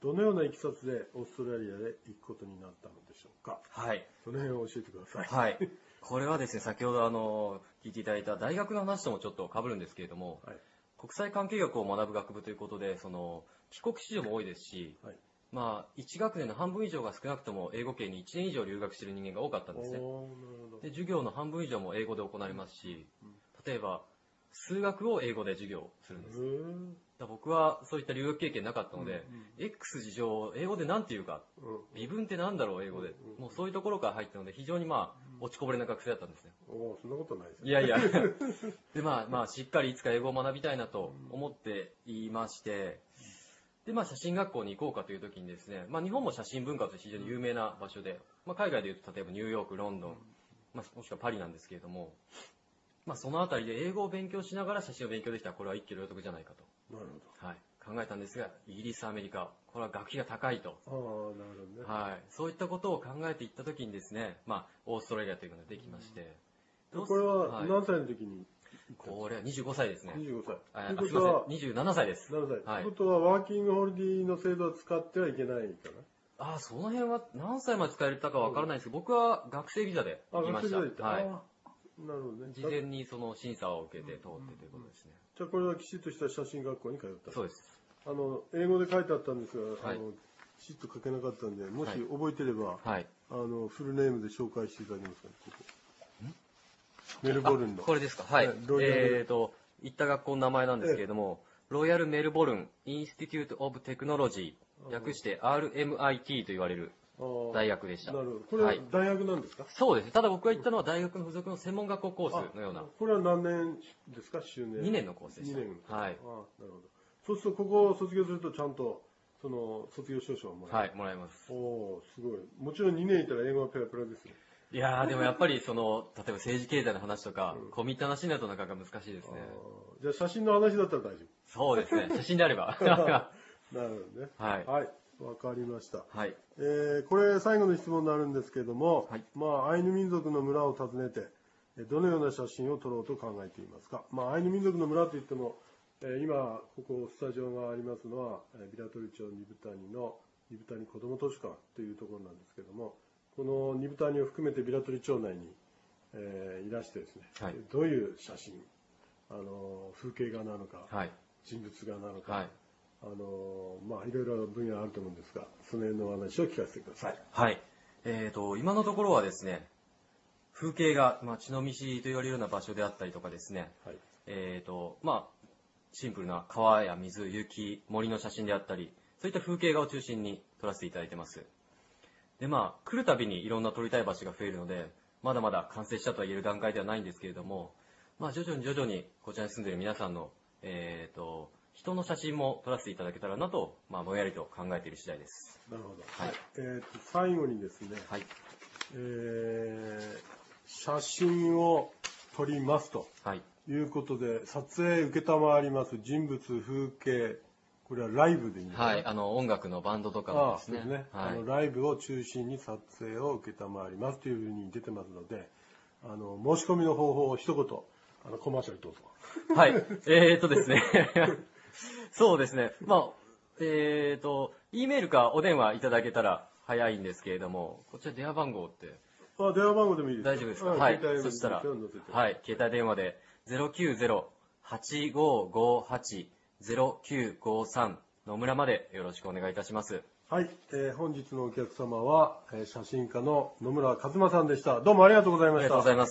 どのような経緯でオーストラリアで行くことになったのでしょうか。 はい。 その辺を教えてください。 はい。これはですね、先ほどあの、聞いていただいた大学の話ともちょっと被るんですけれども、はい、国際関係学を学ぶ学部ということで、その、帰国子女も多いですし、はい、まあ、いち学年の半分以上が少なくとも英語圏にいちねん以上留学している人間が多かったんですね。で、授業の半分以上も英語で行われますし、例えば、数学を英語で授業するんです。だ僕はそういった留学経験なかったので、うんうん、X 事情を英語で何て言うか、うん、微分って何だろう英語で、うんうん、もうそういうところから入ったので非常にまあ落ちこぼれな学生だったんですね。 おそんなことないですね。 いやいやでまあまあしっかりいつか英語を学びたいなと思っていまして、でまあ写真学校に行こうかという時にですね、まあ日本も写真文化として非常に有名な場所で、まあ海外でいうと例えばニューヨーク、ロンドン、まあ、もしくはパリなんですけれども、まあそのあたりで英語を勉強しながら写真を勉強できたらこれは一挙両得じゃないかと。 なるほど。 はい。考えたんですが、イギリス、アメリカ、これは学費が高いと。 ああ、なるほどね。 はい。そういったことを考えていったときにですね、まあ、オーストラリアというのができまして。 うん、これは何歳の時に、はい、 これはにじゅうごさいですね。 にじゅうごさい。 あ、すみません。にじゅうななさいです。 ななさい。はい。ということは、ワーキングホリデーの制度を使ってはいけないかな。 ああ、その辺は何歳まで使えたかわからないですけど、僕は学生ビザで行きました。 あ、学生ビザで行った。 はい。 なるほどね。 事前にその審査を受けて通ってということですね。 じゃあこれはきちっとした写真学校に通った。 そうです。 あの、英語で書いてあったんですが、はい、あの、きちっと書けなかったんで、もし覚えてれば、はい、あの、フルネームで紹介していただけますか、ここ。メルボルンの。 これですか。はい。はい、えっと、行った学校の名前なんですけれども、ロイヤルメルボルンインスティテュートオブテクノロジー、略して アールエムアイティー と言われる大学でした。 なるほど。これは大学なんですか？ はい、そうです。ただ僕が行ったのは大学の付属の専門学校コースのような。 これは何年ですか？周年。 にねんのコースでした。 にねん。 はい。ああ、なるほど。そうすると、ここを卒業するとちゃんと、その、卒業証書をもらえる。 はい、もらえます。 おおすごい。もちろんにねんいたら英語はペラペラですね。 いやー、でもやっぱりその、例えば政治経済の話とか、うん、込み入った話になるとなかなか難しいですね。 じゃあ写真の話だったら大丈夫。 そうですね。写真であれば。 なるほどね。 はい。 はい。わかりました。 はい。 えー、これ最後の質問になるんですけれども、はい、まあ、アイヌ民族の村を訪ねて、どのような写真を撮ろうと考えていますか。まあ、アイヌ民族の村といっても、えー、今、ここスタジオがありますのは、ビラトリ町二部谷の二部谷子ども図書館というところなんですけれども、この二部谷を含めてビラトリ町内に、えー、いらしてですね、はい、どういう写真、あの風景画なのか、はい、人物画なのか、はい、あのまあいろいろ分野あると思うんですが、その辺のお話を聞かせてください。 はい。えっと、今のところはですね、風景画、まあ、血の道と言われるような場所であったりとかですね、はい、えっと、まあ、シンプルな川や水、雪、森の写真であったり、そういった風景画を中心に撮らせていただいてます。で、まあ、来るたびにいろんな撮りたい場所が増えるので、まだまだ完成したとは言える段階ではないんですけれども、まあ、徐々に徐々にこちらに住んでいる皆さんの、えっと、人の写真も撮らせていただけたらなと、まあ、ぼんやりと考えている次第です。 なるほど。はい。えー、と最後にですね、はい、えー、写真を撮りますということで、はい、撮影承ります人物、風景、これはライブでいいんですか？ はい、あの音楽のバンドとかもですね。 ああ、そうですね。 はい、 あのライブを中心に撮影を承りますというふうに出てますので、あの申し込みの方法を一言、あのコマーシャルどうぞ。 はい、えーとですね。そうですね。まあ、えーと、E メールかお電話いただけたら早いんですけれども、こちら電話番号って。 あ、電話番号でもいいですか？ 大丈夫ですか？はい。そしたら、はい、携帯電話で ゼロきゅうゼロ はちごごはち ゼロきゅうごさん 野村までよろしくお願いいたします。 はい、えー、本日のお客様は、えー、写真家の野村和馬さんでした。どうもありがとうございました。 ありがとうございます。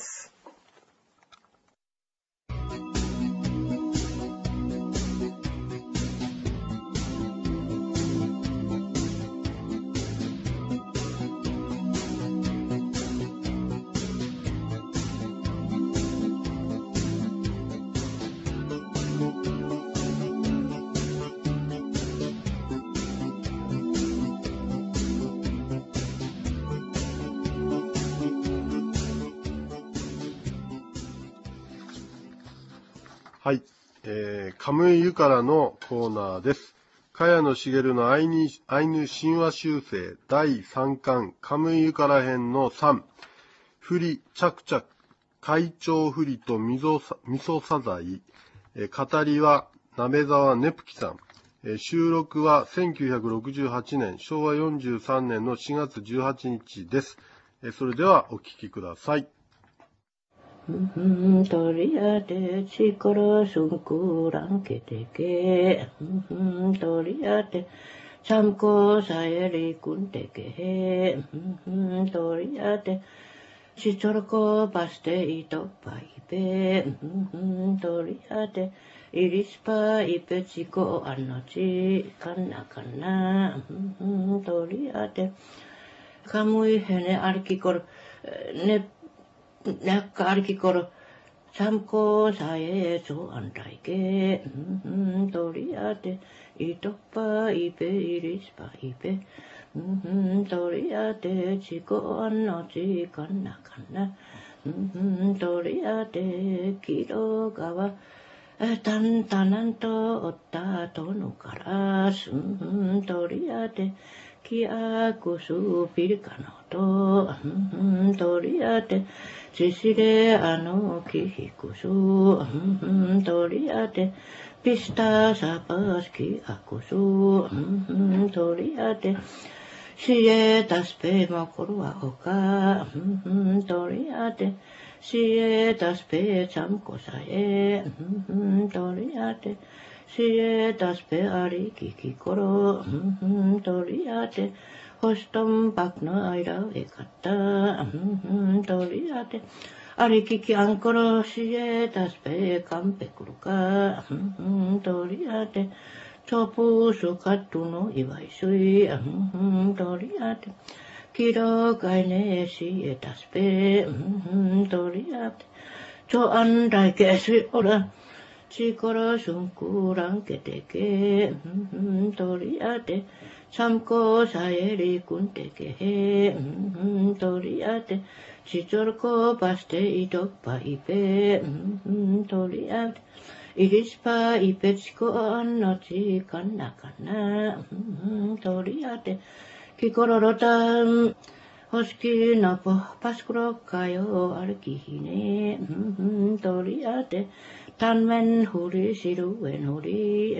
はい、えー、カムイユからのコーナーです。茅野茂のアイヌ、アイヌ神話修正だいさんかんカムイユから編のさん、フリ、チャクチャク、海鳥フリとみそサザイ、えー、語りは鍋沢ねぷきさん、 えー収録はせんきゅうひゃくろくじゅうはちねん、しょうわよんじゅうさんねんのしがつじゅうはちにちです。えーそれではお聞きください。 도리아데 치코로 숨꾸랑 게테게 도리아데 참고 사예리 군데게 도리아데 치초르코 바스테 이토파이베 도리아데 이리스파 이페 치코 안노치 칸나칸나 도리아데 카무이 헤네 아르키코르 네 Näkka arkikoro samko sae so antaike toriate itoppa ipe irispa ipe toriate chiko anno chikanna kanna toriate kiro gawa tan tananto otta tonu karas toriate kia kusu pirkano to toriate Sisire ano kihikusu toriate pista sapas ki akusu toriate siye taspe mokorua oka toriate siye taspe chamkosae toriate siye taspe ari kikikoro toriate Hostom pakna aira ekata toriate arikiki ankoro siye taspe kampe kuruka toriate topu sukatu no iwaisui toriate kiro kaine siye taspe toriate cho andai kesi ora chikoro sunkurang keteke toriate 참고 사예리 군데게 도리아테 시절코 바스테 이도파 이페 도리아테 이리스파 이페치코 안노치 칸나칸나 도리아테 키코로로탄 호스키 나포 파스쿠로카요 아르키히네 도리아테 탄멘 후리 시루엔 후리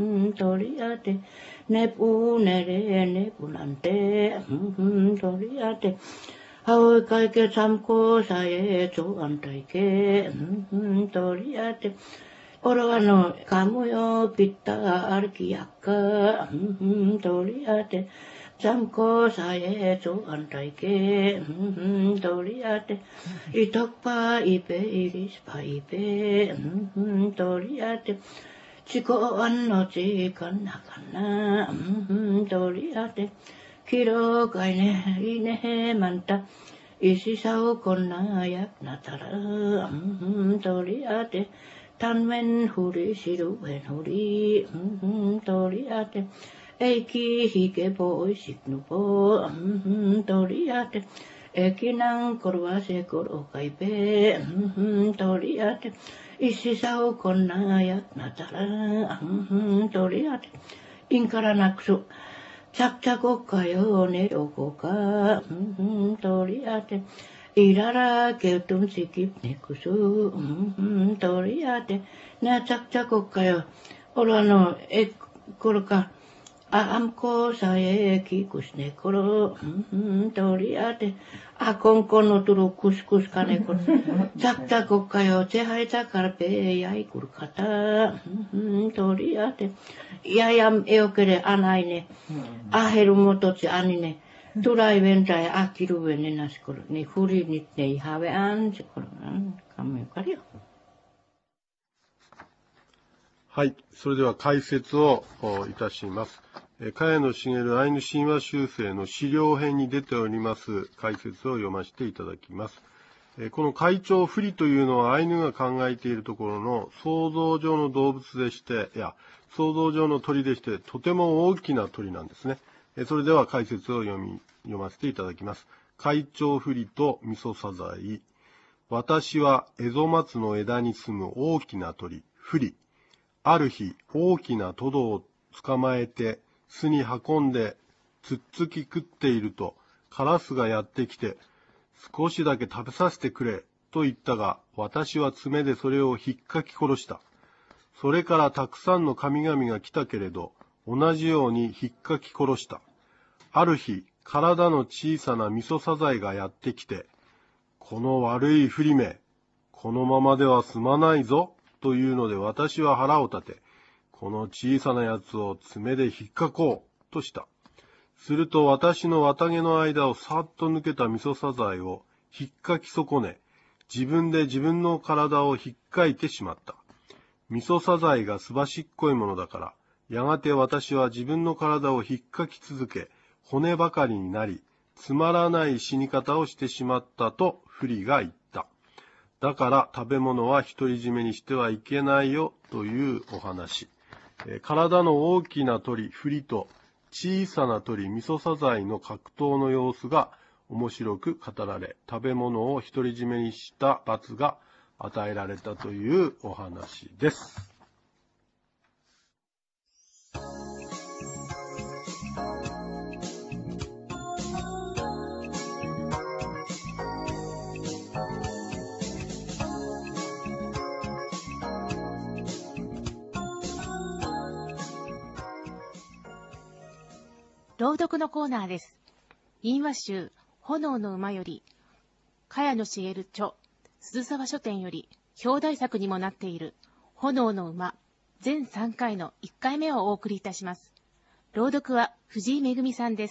도리아테 Nepu nere nepu nante toriate hau kaike samko sae cho antaike toriate orano kamuyo pitta arkiaka toriate samko sae cho antaike toriate itokpa ipe irispa ipe toriate Chiko anno chikanna kanna toriate kiro kaine ine manta isi sao konna yak natara toriate tanmen huri siru en huri toriate eiki hike boy siknu bo toriate ekinang korwase koro kaipe toriate isi sao konna yak natara toriate inkara naksu chakchako kayo ne okoka toriate irara keutun sikip nekusu toriate na chakchako kayo orano ek koroka amko sae kikus nekoro toriate akon kono turu kuskus kanekon chakta kokkayo chehaita karpe yai kurkata toriate yayam eokere anaine aheru motochi anine turai ventai akiru vene naskoro ni huri nitne have an chikoro kamme kario。 はい。それでは解説をいたします。茅野茂アイヌ神話修正の資料編に出ております解説を読ませていただきます。この海鳥フリというのはアイヌが考えているところの想像上の動物でして、いや、想像上の鳥でして、とても大きな鳥なんですね。それでは解説を読み、読ませていただきます。海鳥フリとミソサザイ。私はエゾマツの枝に住む大きな鳥、フリ。ある日、大きなトドを捕まえて巣に運んでつっつき食っていると、カラスがやってきて、少しだけ食べさせてくれと言ったが、私は爪でそれをひっかき殺した。それからたくさんの神々が来たけれど、 同じようにひっかき殺した。ある日、体の小さな味噌サザエがやってきて、この悪いふりめ、このままでは済まないぞ、というので私は腹を立て、この小さなやつを爪で引っかこう、とした。すると私の綿毛の間をさっと抜けた味噌サザエを引っかき損ね、自分で自分の体を引っかいてしまった。味噌サザエがすばしっこいものだから、やがて私は自分の体を引っかき続け、骨ばかりになり、つまらない死に方をしてしまったとフリが言った。だから食べ物は独り占めにしてはいけないよというお話。えー、体の大きな鳥、フリと小さな鳥、味噌サザエの格闘の様子が面白く語られ、食べ物を独り占めにした罰が与えられたというお話です。 朗読のコーナーです。印話集炎の馬より、茅野茂著、鈴沢書店より表題作にもなっている炎の馬全さんかいのいっかいめをお送りいたします。朗読は藤井めぐみさんです。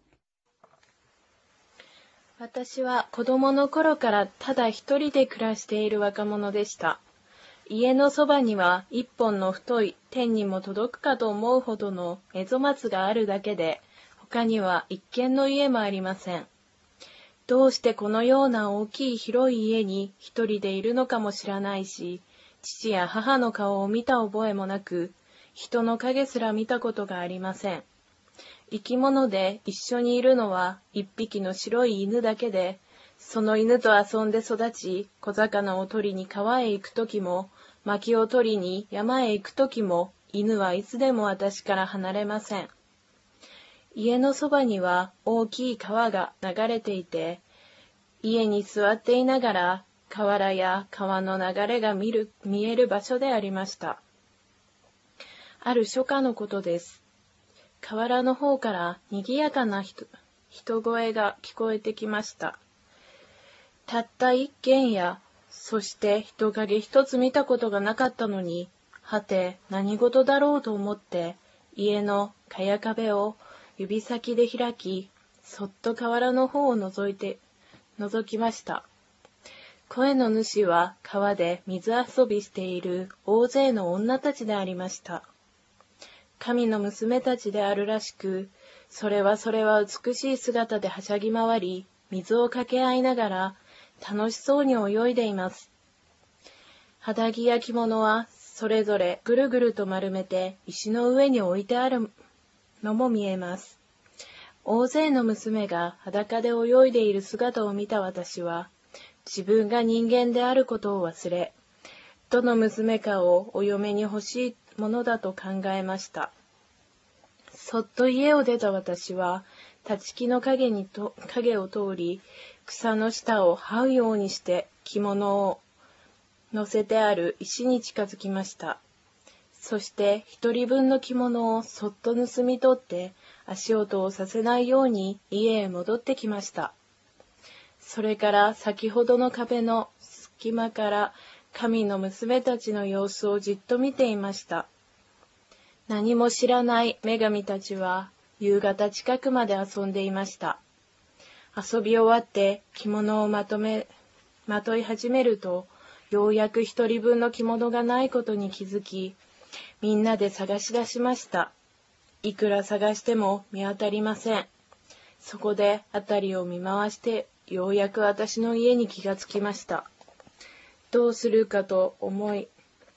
私は子供の頃からただ一人で暮らしている若者でした。家のそばには一本の太い天にも届くかと思うほどのエゾマツがあるだけで、他には一軒の家もありません。どうしてこのような大きい広い家に一人でいるのかも知らないし、父や母の顔を見た覚えもなく、人の影すら見たことがありません。生き物で一緒にいるのは一匹の白い犬だけで、その犬と遊んで育ち、小魚を取りに川へ行くときも、薪を取りに山へ行くときも、犬はいつでも私から離れません。家のそばには大きい川が流れていて、家に座っていながら河原や川の流れが見る、見える場所でありました。ある初夏のことです。河原の方から賑やかな人、人声が聞こえてきました。たった一軒家、そして人影一つ見たことがなかったのに、はて何事だろうと思って、家のかや壁を指先で開き、そっと河原の方を覗いて、覗きました。声の主は川で水遊びしている大勢の女たちでありました。神の娘たちであるらしく、それはそれは美しい姿ではしゃぎ回り、水をかけ合いながら楽しそうに泳いでいます。肌着や着物はそれぞれぐるぐると丸めて石の上に置いてあるのも見えます。大勢の娘が裸で泳いでいる姿を見た私は、自分が人間であることを忘れ、どの娘かをお嫁に欲しいものだと考えました。そっと家を出た私は、立ち木の影にと影を通り、草の下を這うようにして着物を乗せてある石に近づきました。そして一人分の着物をそっと盗み取って足音をさせないように家へ戻ってきました。それから先ほどの壁の隙間から神の娘たちの様子をじっと見ていました。何も知らない女神たちは夕方近くまで遊んでいました。遊び終わって着物をまとめ、まとい始めると、ようやく一人分の着物がないことに気づき、みんなで探し出しました。いくら探しても見当たりません。そこで辺りを見回して、ようやく私の家に気がつきました。どうするかと思い、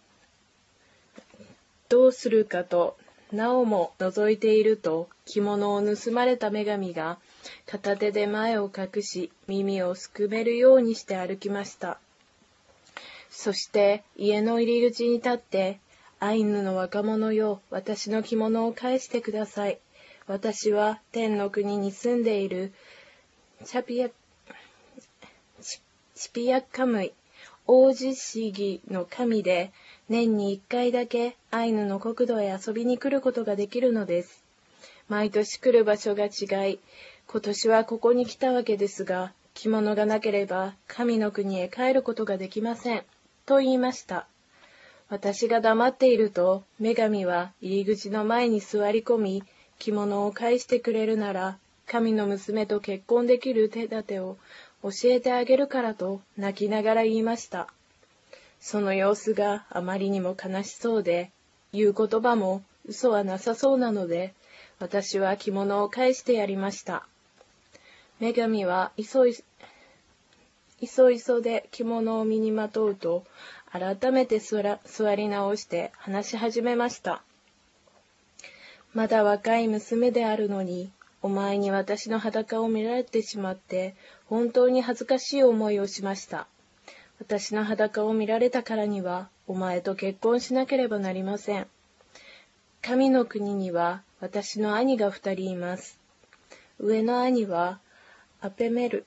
どうするかと、なおも覗いていると、着物を盗まれた女神が、片手で前を隠し、耳をすくめるようにして歩きました。そして家の入り口に立って、アイヌの若者よ、私の着物を返してください。私は天の国に住んでいるチャピヤ、チピヤッカムイ、 王子市議の神で、年に一回だけアイヌの国土へ遊びに来ることができるのです。毎年来る場所が違い、今年はここに来たわけですが、着物がなければ神の国へ帰ることができません。と言いました。私が黙っていると、女神は入り口の前に座り込み、着物を返してくれるなら、神の娘と結婚できる手立てを教えてあげるからと泣きながら言いました。その様子があまりにも悲しそうで、言う言葉も嘘はなさそうなので、私は着物を返してやりました。女神はいそい、いそいそで着物を身にまとうと、改めて座ら座り直して話し始めました。まだ若い娘であるのに、お前に私の裸を見られてしまって、本当に恥ずかしい思いをしました。私の裸を見られたからには、お前と結婚しなければなりません。神の国には私の兄が二人います。上の兄はアペメル、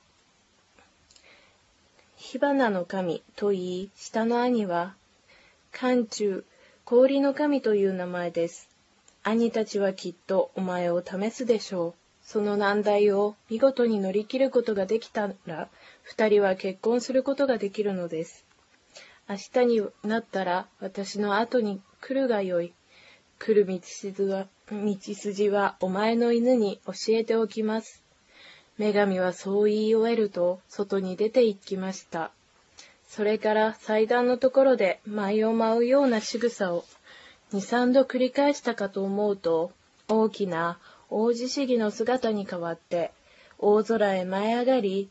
火花の神と言い、下の兄は寒中、氷の神という名前です。兄たちはきっとお前を試すでしょう。その難題を見事に乗り切ることができたら、二人は結婚することができるのです。明日になったら私の後に来るがよい。来る道筋は、道筋はお前の犬に教えておきます。女神はそう言い終えると外に出て行きました。それから祭壇のところで舞を舞うような仕草を二三度繰り返したかと思うと、大きな王子市議の姿に変わって大空へ舞い上がり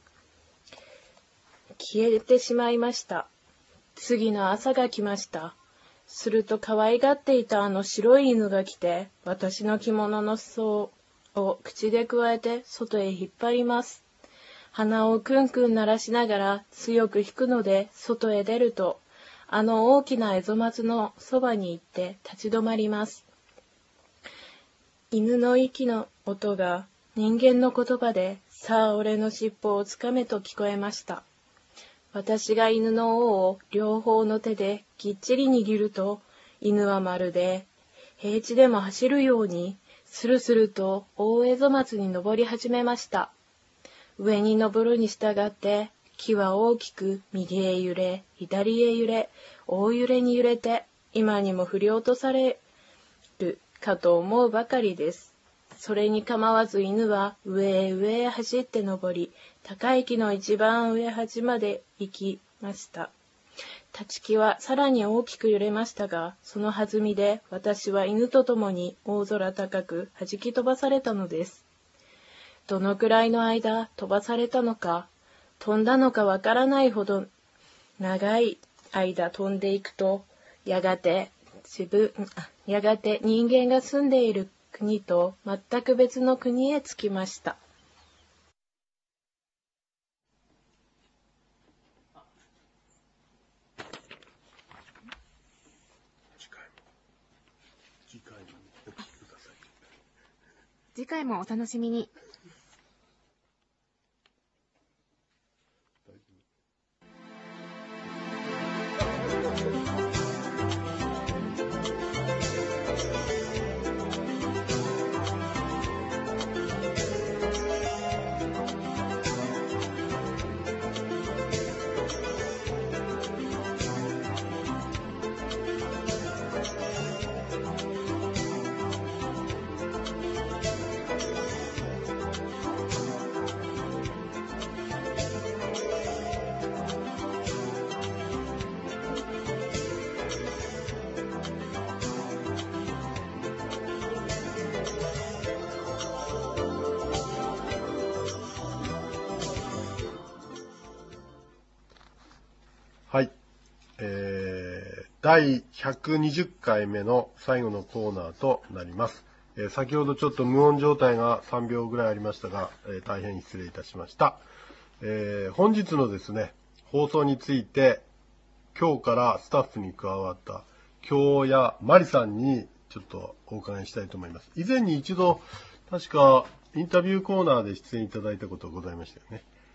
消えてしまいました。次の朝が来ました。すると可愛がっていたあの白い犬が来て、私の着物の裾を口でくわえて外へ引っ張ります。鼻をクンクン鳴らしながら強く引くので外へ出ると、あの大きなエゾマツのそばに行って立ち止まります。犬の息の音が人間の言葉で、さあ俺の尻尾をつかめと聞こえました。私が犬の尾を両方の手でぎっちり握ると、犬はまるで平地でも走るように、スルスルと大エゾマツに登り始めました。上に登るに従って、木は大きく右へ揺れ、左へ揺れ、大揺れに揺れて、今にも振り落とされるかと思うばかりです。それに構わず犬は上へ上へ走って登り、高い木の一番上端まで行きました。立ち木はさらに大きく揺れましたが、その弾みで私は犬と共に大空高く弾き飛ばされたのです。どのくらいの間飛ばされたのか、飛んだのかわからないほど長い間飛んでいくと、やがて自分、やがて人間が住んでいる国と全く別の国へ着きました。 次回もお楽しみに。 はい。えー、だいひゃくにじゅっかいめの最後のコーナーとなります。えー、先ほどちょっと無音状態がさんびょうぐらいありましたが、えー、大変失礼いたしました。えー、本日のですね、放送について、今日からスタッフに加わった京谷まりさんにちょっとお伺いしたいと思います。以前に一度、確かインタビューコーナーで出演いただいたことがございましたよね。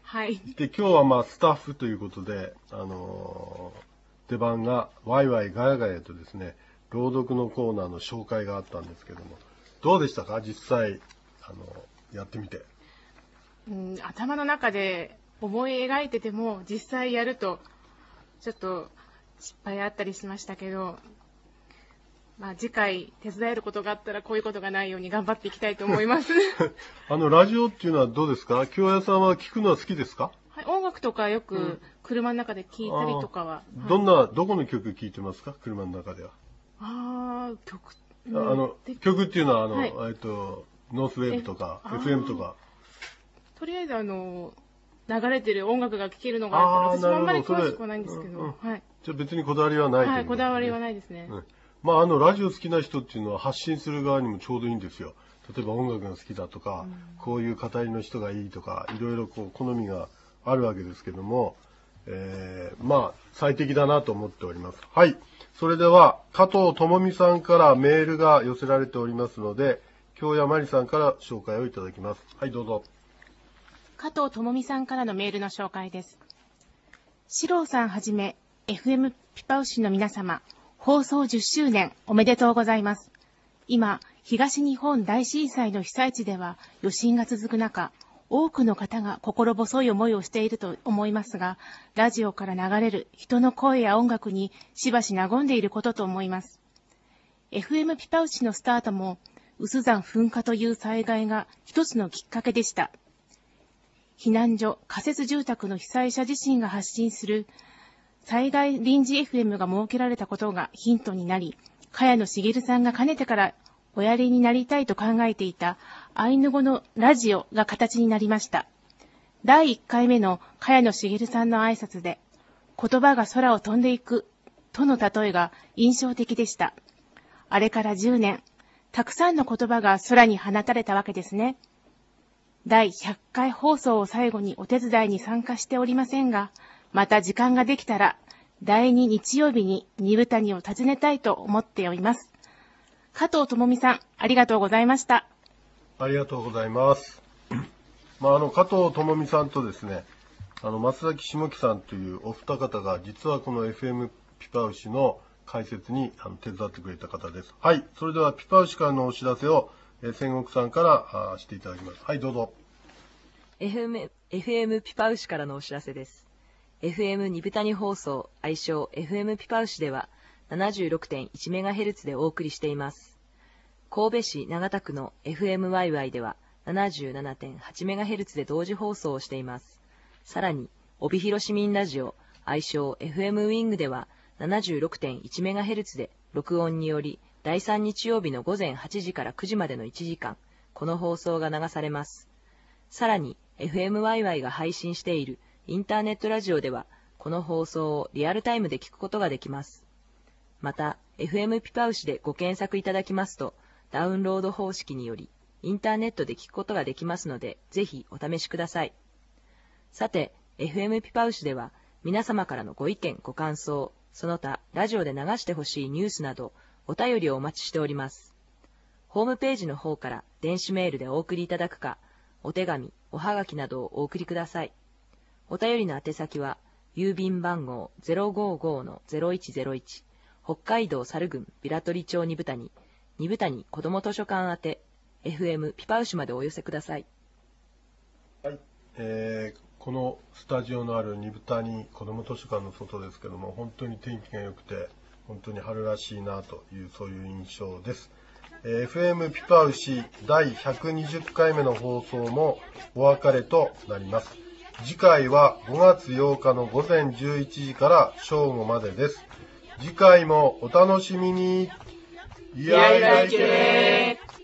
はい。 で、今日はまあスタッフということで、あのー、出番がワイワイガヤガヤとですね、朗読のコーナーの紹介があったんですけども、どうでしたか実際、あのー、やってみて。 うん、頭の中で思い描いてても、実際やると、ちょっと失敗あったりしましたけど、まあ次回手伝えることがあったらこういうことがないように頑張っていきたいと思います。 あの、ラジオっていうのはどうですか？京谷さんは聞くのは好きですか？ はい、音楽とかよく車の中で聞いたりとかは。はい、 どんな、どこの曲聞いてますか？車の中では。 ああ、曲、 あの、曲っていうのは、あの、 はい、 えっと、ノースウェーブとか、エフエム とか。 とりあえずあの、流れてる音楽が聴けるのがあったら、私もあんまり詳しくはないんですけど、うんうん、はい。 じゃあ別にこだわりはないという、ね、 はい、こだわりはないですね。 うん、まあ、あの、ラジオ好きな人っていうのは発信する側にもちょうどいいんですよ。例えば音楽が好きだとか、うん、こういう語りの人がいいとか、いろいろこう、好みがあるわけですけども、えー、まあ、最適だなと思っております。はい。それでは、加藤智美さんからメールが寄せられておりますので、京谷真理さんから紹介をいただきます。はい、どうぞ。 加藤智美さんからのメールの紹介です。四郎さんはじめ、エフエム ピパウシの皆様、放送じゅっしゅうねんおめでとうございます。今、東日本大震災の被災地では余震が続く中、多くの方が心細い思いをしていると思いますが、ラジオから流れる人の声や音楽にしばし和んでいることと思います。エフエム ピパウシのスタートも、有珠山噴火という災害が一つのきっかけでした。避難所、仮設住宅の被災者自身が発信する災害臨時 エフエム が設けられたことがヒントになり、茅野茂さんがかねてからおやりになりたいと考えていたアイヌ語のラジオが形になりました。だいいっかいめの茅野茂さんの挨拶で、言葉が空を飛んでいくとの例えが印象的でした。あれからじゅうねん、たくさんの言葉が空に放たれたわけですね。だいひゃっかい放送を最後にお手伝いに参加しておりませんが、また時間ができたら、だいに日曜日に二部谷を訪ねたいと思っております。加藤智美さん、ありがとうございました。 ありがとうございます。まあ、あの、加藤智美さんとですね、あの、松崎下木さんというお二方が、実はこの エフエム ピパウシの解説にあの手伝ってくれた方です。はい。それでは、ピパウシからのお知らせを、えー、仙国さんからあしていただきます。はい、どうぞ。 エフエム、エフエム ピパウシからのお知らせです。エフエム 二部谷放送、愛称 エフエム ピパウシでは ななじゅうろくてんいちメガヘルツ でお送りしています。神戸市長田区の エフエムワイワイ では ななじゅうななてんはちメガヘルツ で同時放送をしています。さらに、帯広市民ラジオ、愛称 エフエム ウィングでは ななじゅうろくてんいちメガヘルツ で録音によりだいさん日曜日の午前はちじからくじまでのいちじかん、この放送が流されます。さらに、エフエムワイワイ が配信しているインターネットラジオでは、この放送をリアルタイムで聞くことができます。また、エフエム ピパウシでご検索いただきますと、ダウンロード方式により、インターネットで聞くことができますので、ぜひお試しください。さて、エフエム ピパウシでは、皆様からのご意見、ご感想、その他、ラジオで流してほしいニュースなど、お便りをお待ちしております。ホームページの方から電子メールでお送りいただくか、お手紙、おはがきなどをお送りください。お便りの宛先は、郵便番号 ゼロごーごーのゼロいちゼロいち、北海道猿郡平取町二部谷、二部谷子ども図書館宛て、エフエム ピパウシまでお寄せください。 はい、えー、このスタジオのある二部谷子ども図書館の外ですけども、本当に天気が良くて、本当に春らしいなという、そういう印象です。エフエム ピパウシだいひゃくにじゅっかいめの放送もお別れとなります。次回はごがつようかのごぜんじゅういちじから正午までです。次回もお楽しみに。いやいやいけー。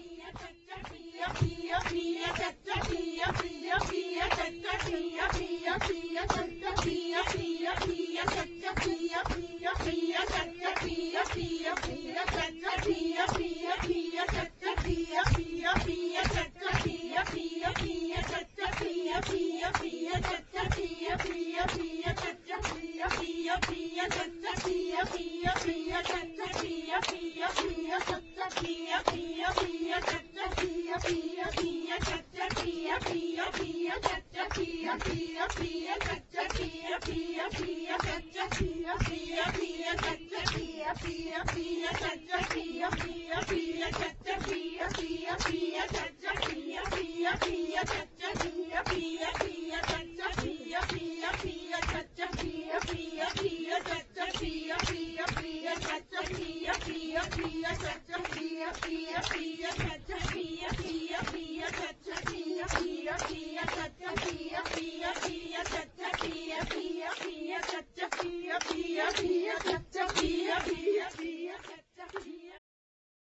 Pia, pia, pia, pia, pia, pia, pia, pia, pia, pia, Pia, pia, pia, pia, pia, pia, pia, pia, pia, pia,